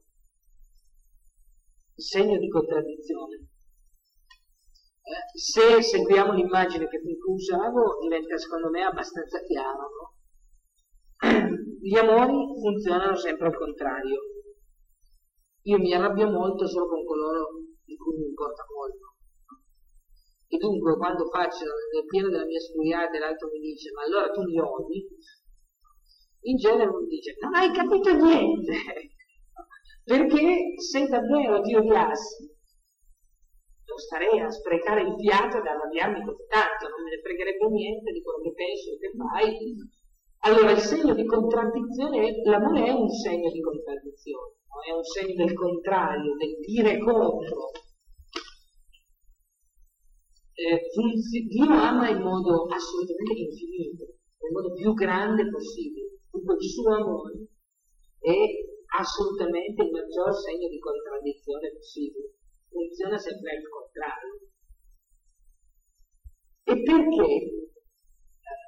Segno di contraddizione. Eh, se seguiamo l'immagine che qui usavo, diventa secondo me abbastanza chiaro, no? Gli amori funzionano sempre al contrario. Io mi arrabbio molto solo con coloro di cui mi importa molto. E dunque quando faccio nel pieno della mia sfuriata e l'altro mi dice ma allora tu li odi, in genere uno dice non hai capito niente, perché se davvero ti odiassi non starei a sprecare il fiato ed arrabbiarmi così tanto, non me ne fregherebbe niente di quello che penso e che fai. Allora il segno di contraddizione, l'amore è un segno di contraddizione, no? È un segno del contrario, del dire contro. Eh, Dio ama in modo assolutamente infinito, nel modo più grande possibile. Dunque il suo amore è assolutamente il maggior segno di contraddizione possibile. Funziona sempre al contrario. E perché?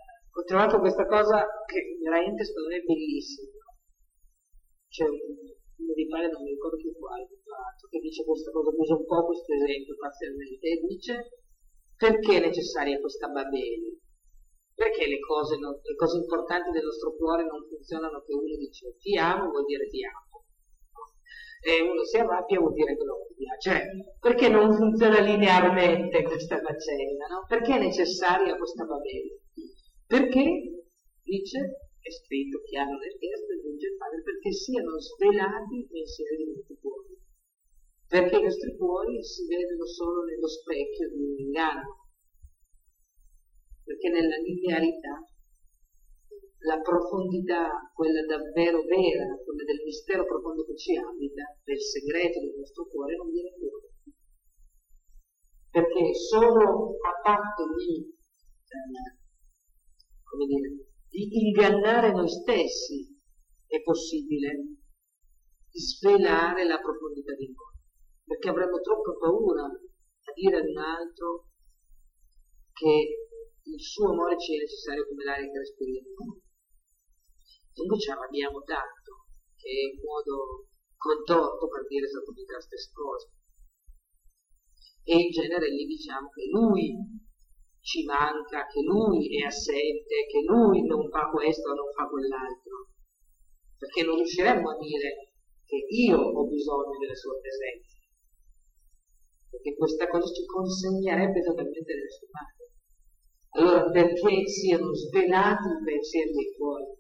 trovato questa cosa che veramente secondo me è bellissima. C'è uno di pare, non mi ricordo più quale, che dice questa cosa, usa un po' questo esempio parzialmente, e dice: perché è necessaria questa Babele? Perché le cose, non, le cose importanti del nostro cuore non funzionano che uno dice ti amo vuol dire ti amo, e uno si arrabbia vuol dire che lo odia, cioè perché non funziona linearmente questa faccenda, no? Perché è necessaria questa Babele? Perché, dice, è scritto chiaro nel testo, aggiunge il padre, perché siano svelati i pensieri dei nostri cuori, perché i nostri cuori si vedono solo nello specchio di un inganno, perché nella linearità la profondità, quella davvero vera, quella del mistero profondo che ci abita, del segreto del nostro cuore, non viene fuori. Perché solo a patto di, eh, come dire, di ingannare noi stessi è possibile svelare la profondità di noi. Perché avremmo troppa paura a dire ad un altro che il suo amore ci è necessario come l'aria che respiriamo. Dunque ci arrabbiamo tanto, che è un modo contorto per dire esattamente la stessa cosa. E in genere gli diciamo che lui ci manca, che lui è assente, che lui non fa questo o non fa quell'altro. Perché non riusciremmo a dire che io ho bisogno della sua presenza. Perché questa cosa ci consegnerebbe totalmente le sue mani. Allora, perché siano svelati i pensieri dei cuori?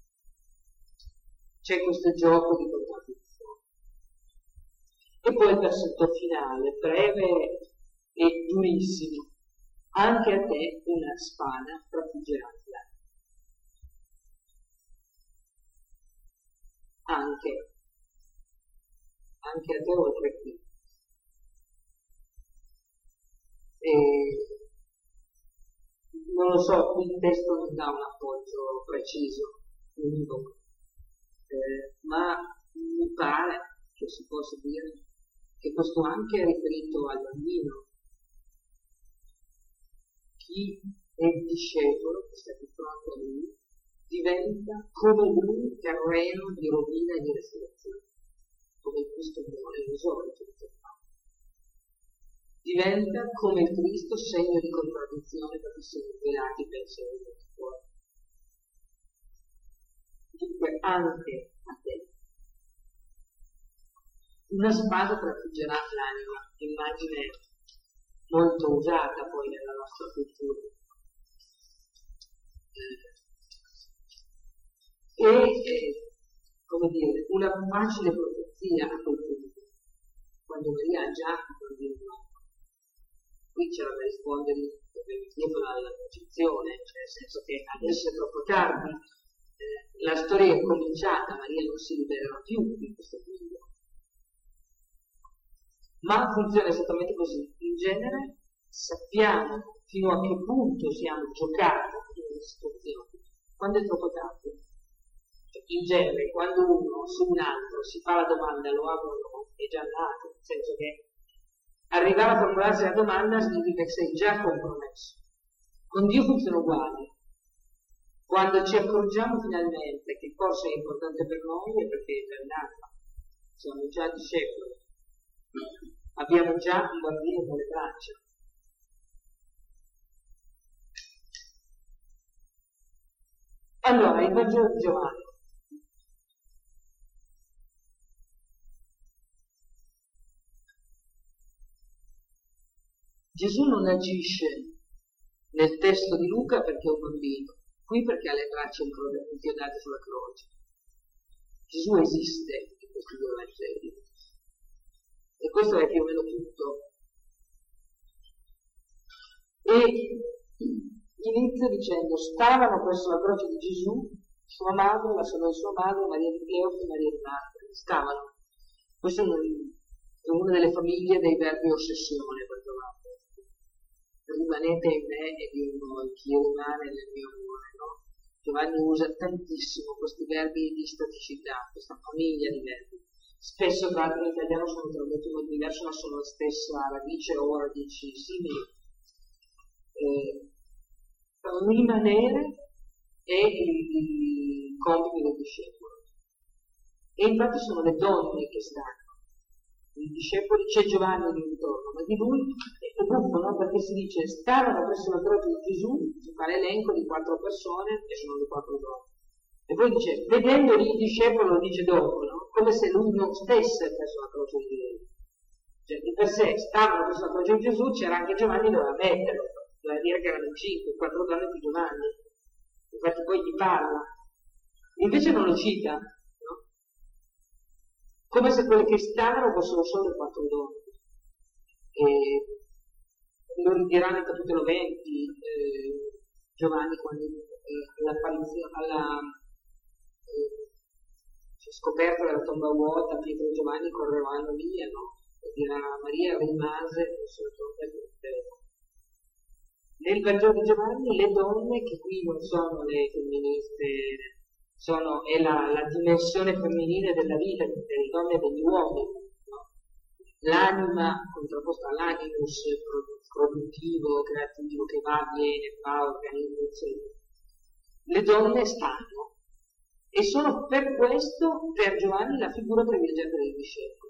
C'è questo gioco di contraddizione. E poi il versetto finale, breve e durissimo. Anche a te una spada trafiggerà l'anima. Anche. Anche a te oltre qui. E non lo so, qui il testo non dà un appoggio preciso, univoco, eh, ma mi pare che si possa dire che questo anche è riferito al bambino. Chi è il discepolo, che sta di fronte a lui, diventa come lui terreno di rovina e di resurrezione, come questo muore in risorgere. Diventa come il Cristo segno di contraddizione perché sono velati i pensieri del cuore. Dunque anche a te una spada trafiggerà l'anima, immagine molto usata poi nella nostra cultura. E, eh, come dire, una facile profezia a quel punto, quando Maria ha già il bambino morto. Qui c'era da rispondere dietro alla concezione, cioè nel senso che adesso è troppo tardi, eh, la storia è cominciata, Maria non si libererà più di questo figlio. Ma funziona esattamente così. In genere sappiamo fino a che punto siamo giocati in una situazione, quando è troppo tardi. Cioè, in genere, quando uno su un altro si fa la domanda lo amo o no, è già nato, nel senso che arrivare a formularsi la domanda significa che sei già compromesso. Con Dio funziona uguale. Quando ci accorgiamo finalmente che forse è importante per noi è perché è già nato. Siamo già discepoli. Abbiamo già un bambino con le braccia. Allora, il Vangelo di Giovanni. Gesù non agisce nel testo di Luca perché è un bambino, qui perché ha le braccia inchiodate sulla croce. Gesù esiste in questi due Vangeli. E questo è più o meno tutto. E inizia dicendo: stavano presso la croce di Gesù sua madre, la sorella di sua madre, Maria di Cleofa e Maria di Magdalene. Stavano. Questa è una delle famiglie dei verbi ossessione, per trovare. Rimanete in me e io in voi, chi rimane nel mio amore, no? Giovanni usa tantissimo questi verbi di staticità, questa famiglia di verbi. Spesso tra l'altro in italiano sono tradotti in modo diverso, ma sono la stessa radice o radici simili. Eh, rimanere è il, il compito del discepolo. E infatti sono le donne che stanno. I discepoli, c'è Giovanni intorno, ma di lui è buffo, no? Perché si dice stavano presso la croce di Gesù, si fa l'elenco di quattro persone e sono le quattro donne. E poi dice, vedendoli i discepoli, lo dice dopo, no? Come se lui non stesse presso la croce di Gesù. Cioè, di per sé stavano presso la croce di Gesù, c'era anche Giovanni, doveva metterlo, doveva dire che erano cinque, quattro donne più Giovanni. Infatti poi gli parla. Invece non lo cita. Come se quelle che stavano fossero solo le quattro donne. E lo ridirà nel capitolo venti, eh, Giovanni, quando eh, all'apparizione, alla eh, scoperta della tomba vuota, Pietro e Giovanni correvano via, no? E dirà Maria rimase sulla tomba vuota. Nel Vangelo di Giovanni le donne, che qui non sono le femministe, sono, è la, la dimensione femminile della vita delle donne e degli uomini, no? L'anima contrapposta all'animus produttivo, creativo, che va, viene, fa, organizza, eccetera. Le donne stanno e sono per questo per Giovanni la figura privilegiata dei discepoli.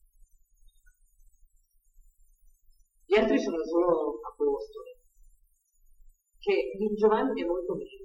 Gli altri sono solo apostoli, che di Giovanni è molto meno.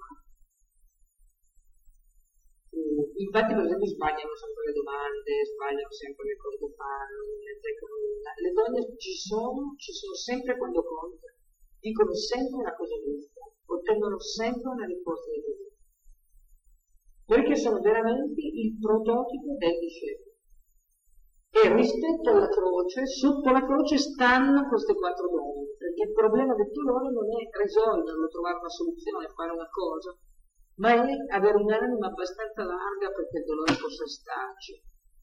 Infatti per esempio sbagliano sempre le domande, sbagliano sempre le cose che fanno, le donne ci sono, ci sono sempre quando conta, dicono sempre una cosa giusta, ottengono sempre una risposta di Gesù, perché sono veramente il prototipo del discepolo. E rispetto alla croce, sotto la croce stanno queste quattro donne, perché il problema di tutti loro non è risolverlo, trovare una soluzione, fare una cosa, ma è avere un'anima abbastanza larga perché il dolore possa starci.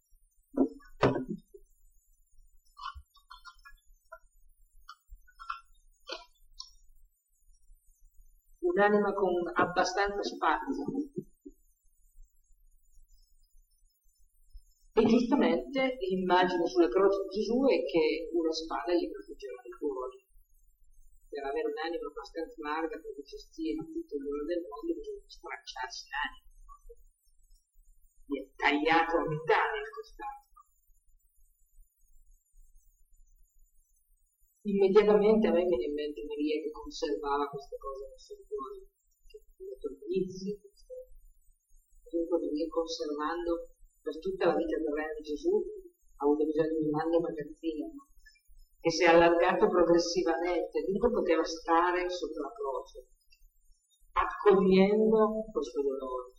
Un'anima con abbastanza spazio. E giustamente l'immagine sulla croce di Gesù è che una spada gli proteggeva i cuori. Per avere un'anima abbastanza larga per gestire tutto il dolore del mondo bisogna stracciarsi l'anima. Gli è tagliato a metà nel costato. Immediatamente a me viene in mente Maria che conservava queste cose nel suo cuore, che ha detto all'inizio, comunque veniva conservando per tutta la vita terrena di Gesù, ha avuto bisogno di un grande magazzino, che si è allargato progressivamente, dunque poteva stare sotto la croce, accogliendo questo dolore.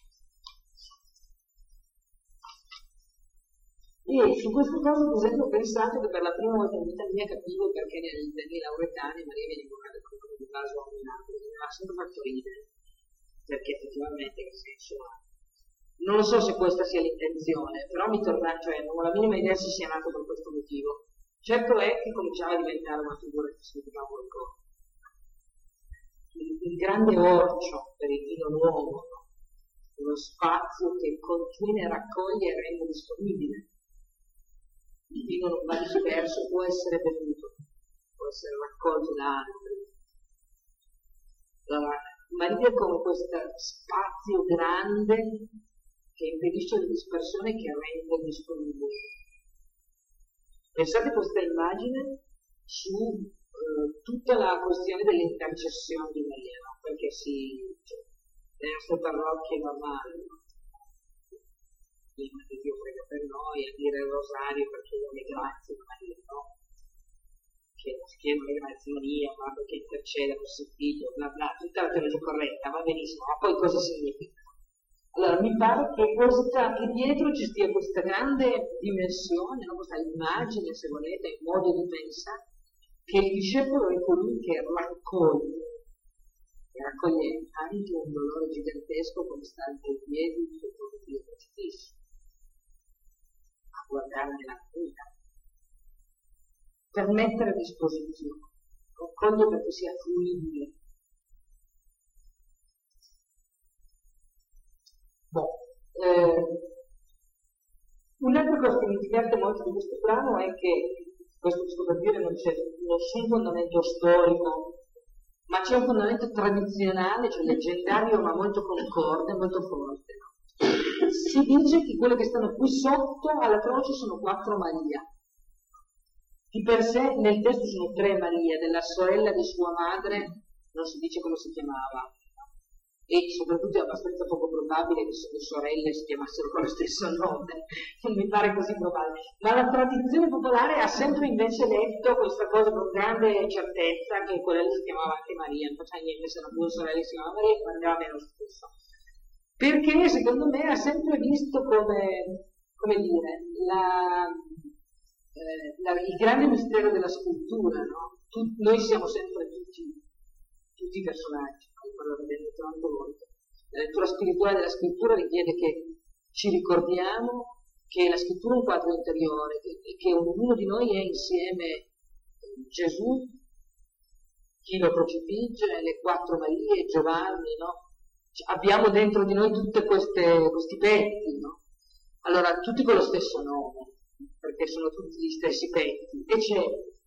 E su queste cose, per esempio, ho pensato che per la prima volta in vita mia capivo perché negli anni lauretani Maria viene invocata come di base a un miracolo, mi ha sempre fatto ridere, perché effettivamente che senso ha. Non lo so se questa sia l'intenzione, però mi torna, cioè non ho la minima idea se sia nato per questo motivo. Certo è che cominciava a diventare una figura che significava qualcosa. Il, il grande orcio per il vino nuovo, no? Uno spazio che contiene, raccoglie e rende disponibile. Il vino non va disperso, può essere bevuto, può essere raccolto da altri. Allora, Maria è come questo spazio grande che impedisce la dispersione, che rende disponibile. Pensate questa immagine su eh, tutta la questione dell'intercessione di Maria, no? Perché si, cioè, nelle nostre parrocchie normali, no? Prima che Dio prega per noi, a dire il rosario per chiedere le grazie a Maria, no? Che non si chiedono le grazie a Maria, ma perché intercede per suo figlio, bla bla, tutta la teologia corretta, va benissimo, ma poi cosa significa? Allora, mi pare che, questa, che dietro ci stia questa grande dimensione, no? Questa immagine, se volete, il modo di pensare, che il discepolo è colui che raccoglie, e raccoglie anche un dolore gigantesco come stare ai piedi sotto il Dio crocifisso, a guardarne la vita, per mettere a disposizione, raccoglie perché sia fruibile. Boh. Eh, un'altra cosa che mi diverte molto di questo brano è che, questo sto per dire, non c'è nessun fondamento storico ma c'è un fondamento tradizionale, cioè leggendario, ma molto concorde, molto forte. Si dice che quelle che stanno qui sotto alla croce sono quattro Maria. Di per sé nel testo sono tre Maria, della sorella di sua madre non si dice come si chiamava, e soprattutto è abbastanza poco probabile che le sorelle si chiamassero con lo stesso nome, non mi pare così probabile, ma la tradizione popolare ha sempre invece detto questa cosa con grande certezza, che quella lì si chiamava anche Maria, non faceva niente se erano due sorelle si chiamava Maria, ma andava bene lo stesso, perché secondo me ha sempre visto come, come dire, la, eh, la, il grande mistero della scultura, no? Tut, noi siamo sempre tutti tutti i personaggi, come l'abbiamo detto tante volte. La lettura spirituale della scrittura richiede che ci ricordiamo che la scrittura è un quadro interiore e che ognuno di noi è insieme Gesù, chi lo crocifigge, le quattro Marie, Giovanni, no? Cioè, abbiamo dentro di noi tutti questi pezzi, no? Allora, tutti con lo stesso nome, perché sono tutti gli stessi pezzi, e c'è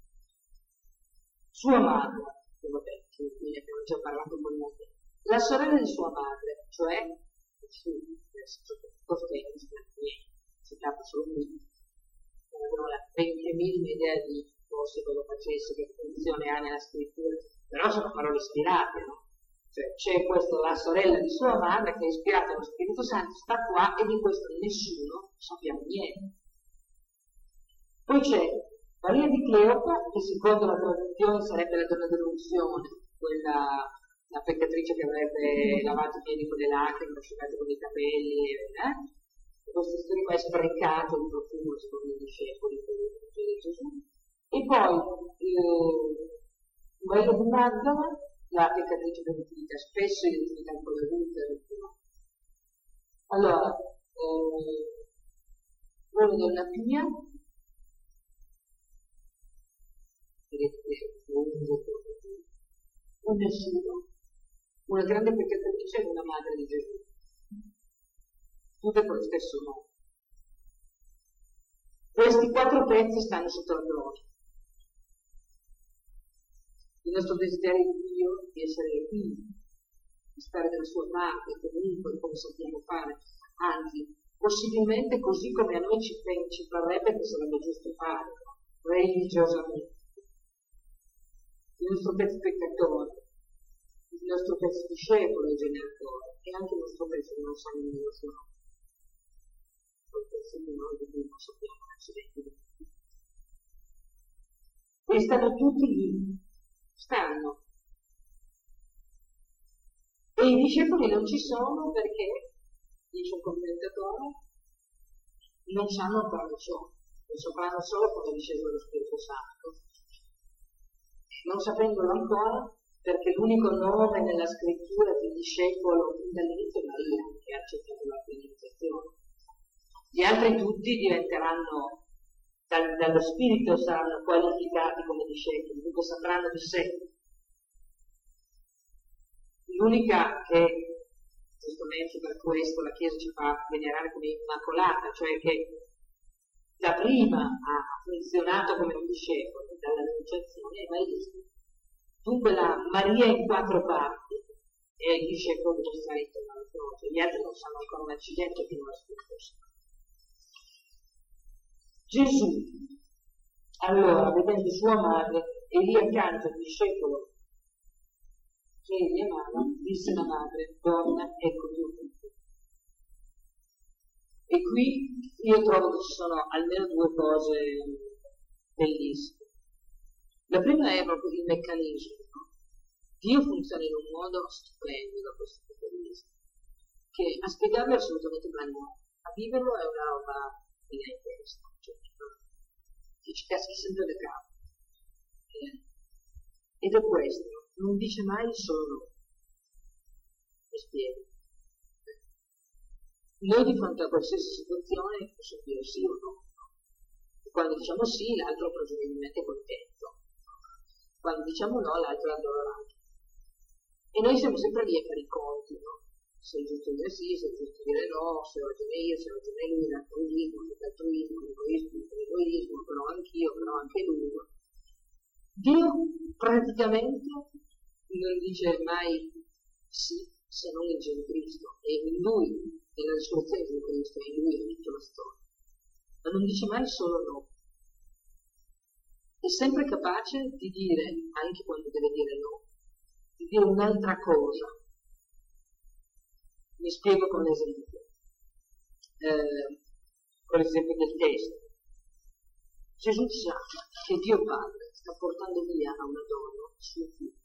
sua madre, vabbè, di cui abbiamo già parlato molto, la sorella di sua madre, cioè si capa solo qui, non ho ventimila idea di forse cosa facesse, che funzione ha nella scrittura, però sono parole ispirate, no? Cioè c'è questa la sorella di sua madre che è ispirata allo Spirito Santo, sta qua, e di questo nessuno sappiamo niente. Poi c'è Maria di Cleopa, che secondo la tradizione sarebbe la donna dell'unzione, quella, la peccatrice che avrebbe lavato i piedi con le lacrime, asciugato con i capelli, eh? E questo storia è sprecato di profumo secondo i discepoli di Gesù. E poi eh, Maria di Magdala, la peccatrice penitent, spesso identificata con la Ruth. Allora, eh, una donna pia, un nessuno, una grande peccatrice e una madre di Gesù, tutte con lo stesso nome. Questi quattro pezzi stanno sotto la croce. Il nostro desiderio di Dio di essere qui, di stare nella sua parte, comunque come sappiamo fare, anzi, possibilmente così come a noi ci, ci parrebbe che sarebbe giusto fare, religiosamente. Il nostro pezzo peccatore, il nostro pezzo discepolo e generatore, e anche il nostro pezzo che non sa nemmeno il suo nome. Quel pezzo di noi di cui non sappiamo accidenti. E stanno tutti lì, stanno. E i discepoli non ci sono perché, dice un commentatore, non sanno ancora ciò, lo sapranno solo quando discende lo Spirito Santo. Non sapendolo ancora, perché l'unico nome nella scrittura di discepolo fin dall'inizio è Maria, che ha accettato la iniziazione. Gli altri tutti diventeranno, dal, dallo Spirito saranno qualificati come discepoli, dunque sapranno di sé. L'unica che, giustamente per questo la Chiesa ci fa venerare come immacolata, cioè che da prima ha funzionato come un discepolo dall'annunciazione è Maria. Dunque la Maria in quattro parti è il discepolo che sta intorno alla croce, gli altri non sanno ancora un accidente che non la sconfisso. Gesù, allora, vedendo sua madre e lì accanto il discepolo che egli amava, disse alla madre: donna, ecco tuo figlio. E qui io trovo che ci sono almeno due cose bellissime. La prima è proprio il meccanismo, no? Dio funziona in un modo stupendo da questo punto di vista, che a spiegarlo è assolutamente banale, a viverlo è una roba che è in testa, cioè, che ci casca sempre da capo. Eh? Ed è questo, non dice mai solo, mi spiego. Noi di fronte a qualsiasi situazione possiamo dire sì o no. E quando diciamo sì, l'altro presumibilmente è contento. Quando diciamo no, l'altro è addolorato. E noi siamo sempre lì a fare i conti, no? Se è giusto dire sì, se è giusto dire no, se ho ragione io, se ho ragione lui, l'altruismo, l'altruismo, l'egoismo, l'egoismo, però anch'io, però anche lui. Dio praticamente non dice mai sì se non in Gesù Cristo, è in Lui, nella risurrezione di Gesù Cristo, è in Lui è tutta la storia, ma non dice mai solo no. È sempre capace di dire, anche quando deve dire no, di dire un'altra cosa. Mi spiego con l'esempio, eh, con l'esempio del testo. Gesù sa che Dio Padre sta portando via a una donna il suo figlio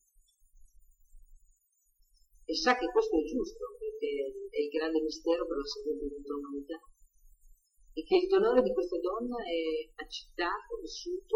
e sa che questo è giusto, perché è il grande mistero per la salvezza di tutta l'umanità, e che il dolore di questa donna è accettato, vissuto,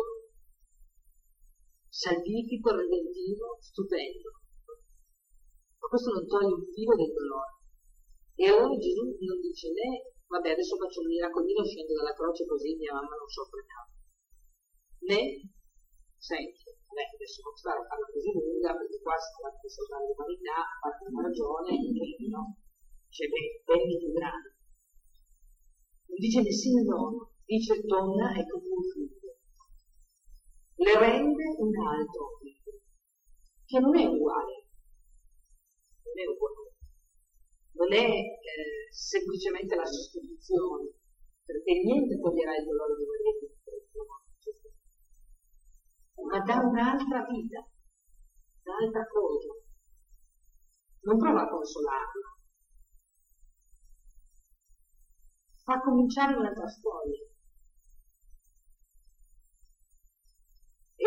salvifico, redentivo, stupendo. Ma questo non toglie un filo del dolore. E allora Gesù non dice né, vabbè, adesso faccio un miracolino, scendo dalla croce così mia mamma non soffre tanto. Né, senti, beh, adesso non stare a farla così lunga, perché qua si tratta di salvare l'umanità, a parte una ragione, e no, c'è beni più grandi. Non dice nessuna donna, dice donna è come un figlio. Le rende un altro figlio, che non è uguale, non è uguale, non è eh, semplicemente la sostituzione, perché niente toglierà il dolore di Maria, ma dà un'altra vita, un'altra cosa. Non prova a consolarla, fa cominciare un'altra storia. E,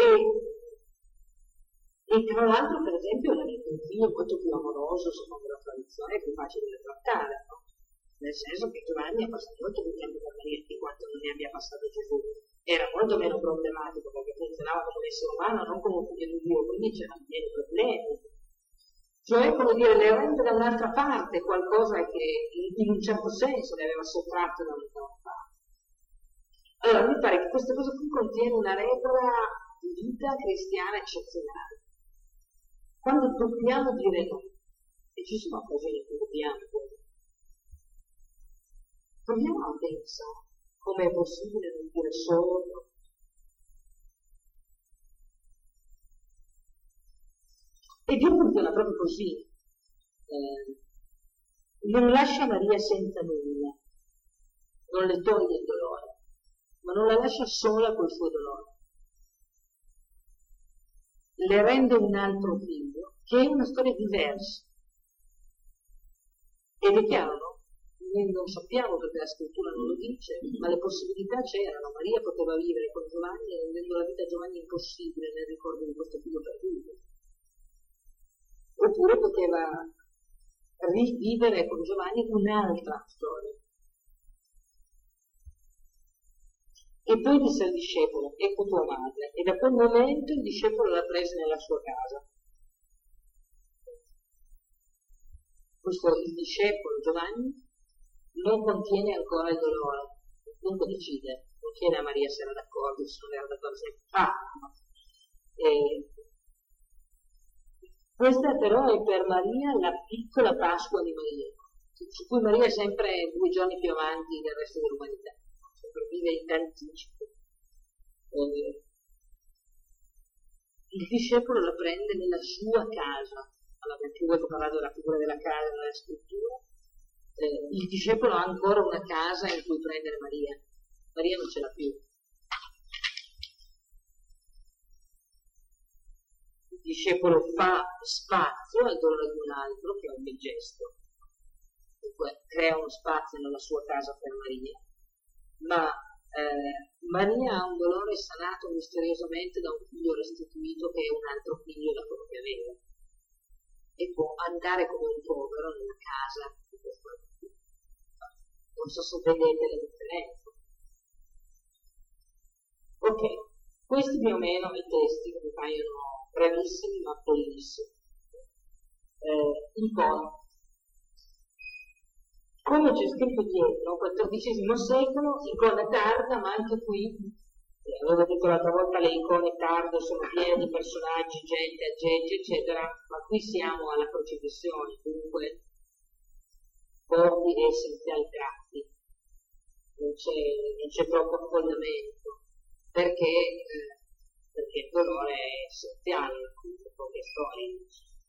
e tra l'altro, per esempio, è un figlio molto più amoroso, secondo la tradizione, più facile da trattare, no? Nel senso che Giovanni ha passato molto più tempo con Maria di quanto non ne abbia passato Gesù. Era molto meno problematico perché funzionava come un essere umano, non come un figlio di Dio, quindi c'erano meno problemi. Cioè, come dire, le rende da un'altra parte qualcosa che in un certo senso le aveva sottratto da un'altra parte. Allora, mi pare che questa cosa qui contiene una regola di vita cristiana eccezionale. Quando dobbiamo dire no, e ci sono occasioni in cui dobbiamo dire, proviamo a pensare come è possibile non dire solo no. E Dio funziona proprio così. Eh, non lascia Maria senza nulla, non le toglie il dolore, ma non la lascia sola col suo dolore. Le rende un altro figlio, che è una storia diversa. Ed è chiaro, no? Noi non sappiamo perché la scrittura non lo dice, ma le possibilità c'erano. Maria poteva vivere con Giovanni, rendendo la vita a Giovanni impossibile nel ricordo di questo figlio perduto. Oppure poteva rivivere con Giovanni un'altra storia. E poi disse al discepolo, ecco tua madre, e da quel momento il discepolo la prese nella sua casa. Questo il discepolo Giovanni non contiene ancora il dolore, dunque decide, non chiede a Maria se era d'accordo, se non era d'accordo, se fa. E questa però è per Maria la piccola Pasqua di Maria, su cui Maria è sempre due giorni più avanti del resto dell'umanità. Vive in anticipo. Eh, il discepolo la prende nella sua casa. Allora, più voi parlato della figura della casa nella scrittura, eh, il discepolo ha ancora una casa in cui prendere Maria. Maria non ce l'ha più. Il discepolo fa spazio al dolore di un altro, che è un bel gesto. Dunque, crea uno spazio nella sua casa per Maria. Ma eh, Maria ha un dolore sanato misteriosamente da un figlio restituito che è un altro figlio da quello che aveva, e può andare come un povero nella casa di questo figlio. Non so se vedete le differenze. Ok, questi più o meno i testi che mi paiono brevissimi ma bellissimi. Eh, icone. Come c'è scritto dietro, quattordicesimo secolo, icona tarda, ma anche qui, eh, avevo detto l'altra volta, le icone tarde sono piene di personaggi, gente, aggetti, eccetera, ma qui siamo alla crocifissione, dunque corpi essenziali tratti, non c'è, non c'è troppo affollamento, perché, eh, perché il dolore è essenziale, in poche storie.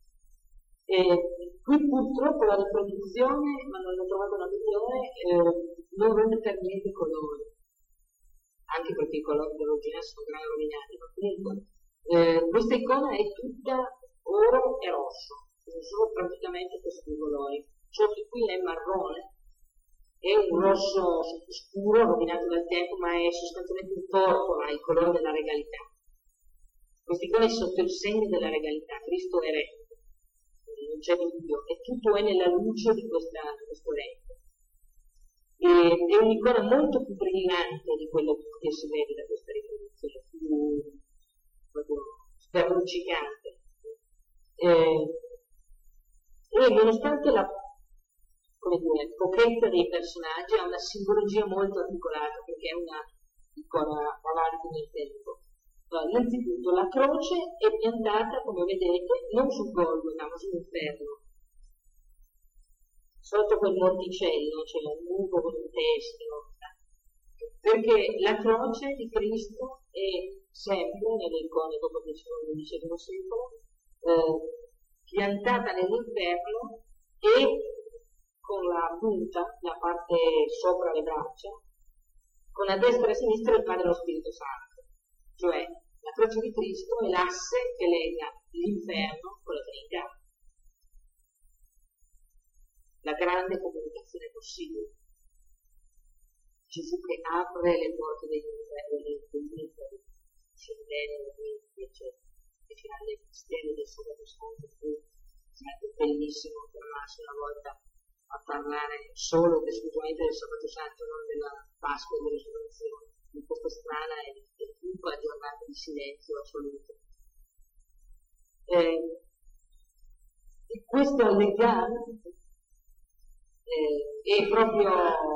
E qui purtroppo la riproduzione, ma non ho trovato una migliore, eh, non rende per niente colore, anche perché i colori dell'originale sono gran rovinati, ma comunque eh, questa icona è tutta oro e rosso, sono praticamente questi due colori. Ciò che qui è marrone è un rosso scuro rovinato dal tempo, ma è sostanzialmente un porpora, il colore della regalità. Questa icona è sotto il segno della regalità, Cristo è re, non c'è dubbio, e tutto è nella luce di, questa, di questo regno. E, è un'icona molto più brillante di quello che si vede da questa riproduzione, più proprio sperluccicante. E, e nonostante la come dire, pochezza dei personaggi ha una simbologia molto articolata, perché è una icona avanti nel tempo. Allora, innanzitutto la croce è piantata, come vedete, non sul Golgota, ma sull'inferno, sotto quel monticello, c'è un buco con un testo, perché la croce di Cristo è sempre, nelle icone dopo il dodicesimo secolo, eh, piantata nell'inferno e con la punta, la parte sopra le braccia, con a destra e a sinistra il Padre e lo Spirito Santo. Cioè, la croce di Cristo è l'asse che lega l'inferno con la Trinità. La grande comunicazione possibile. Gesù che apre le porte degli inferni, degli inferi, centelli, eccetera. Che ci ha le misteri del Sabato Santo, fu sarebbe bellissimo fermarsi una volta a parlare solo ed esclusivamente del Sabato Santo, non della Pasqua e della Risurrezione, in questa strana e, e piccola giornata di silenzio assoluto. Eh, e questo legame eh, è proprio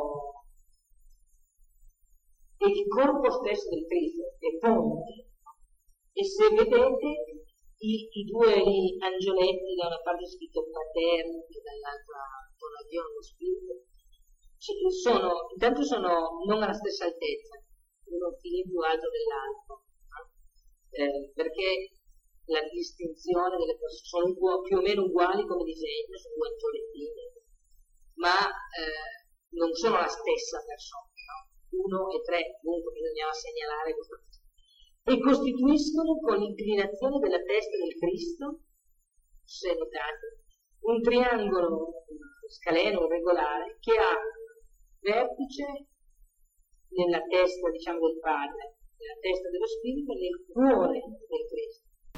è il corpo stesso del Cristo, è ponte. E se vedete i, i due angioletti, da una parte scritto paterno e dall'altra Dio lo spirito, sono, intanto sono non alla stessa altezza, uno filo più alto dell'altro, no? eh, perché la distinzione delle persone sono più o meno uguali come disegno, sono due angiolettini, ma eh, non sono la stessa persona, no? Uno e tre, comunque bisognava segnalare questa cosa. E costituiscono con l'inclinazione della testa del Cristo, se notate, un triangolo scaleno regolare che ha vertice nella testa, diciamo, del Padre, nella testa dello Spirito e nel cuore del Cristo.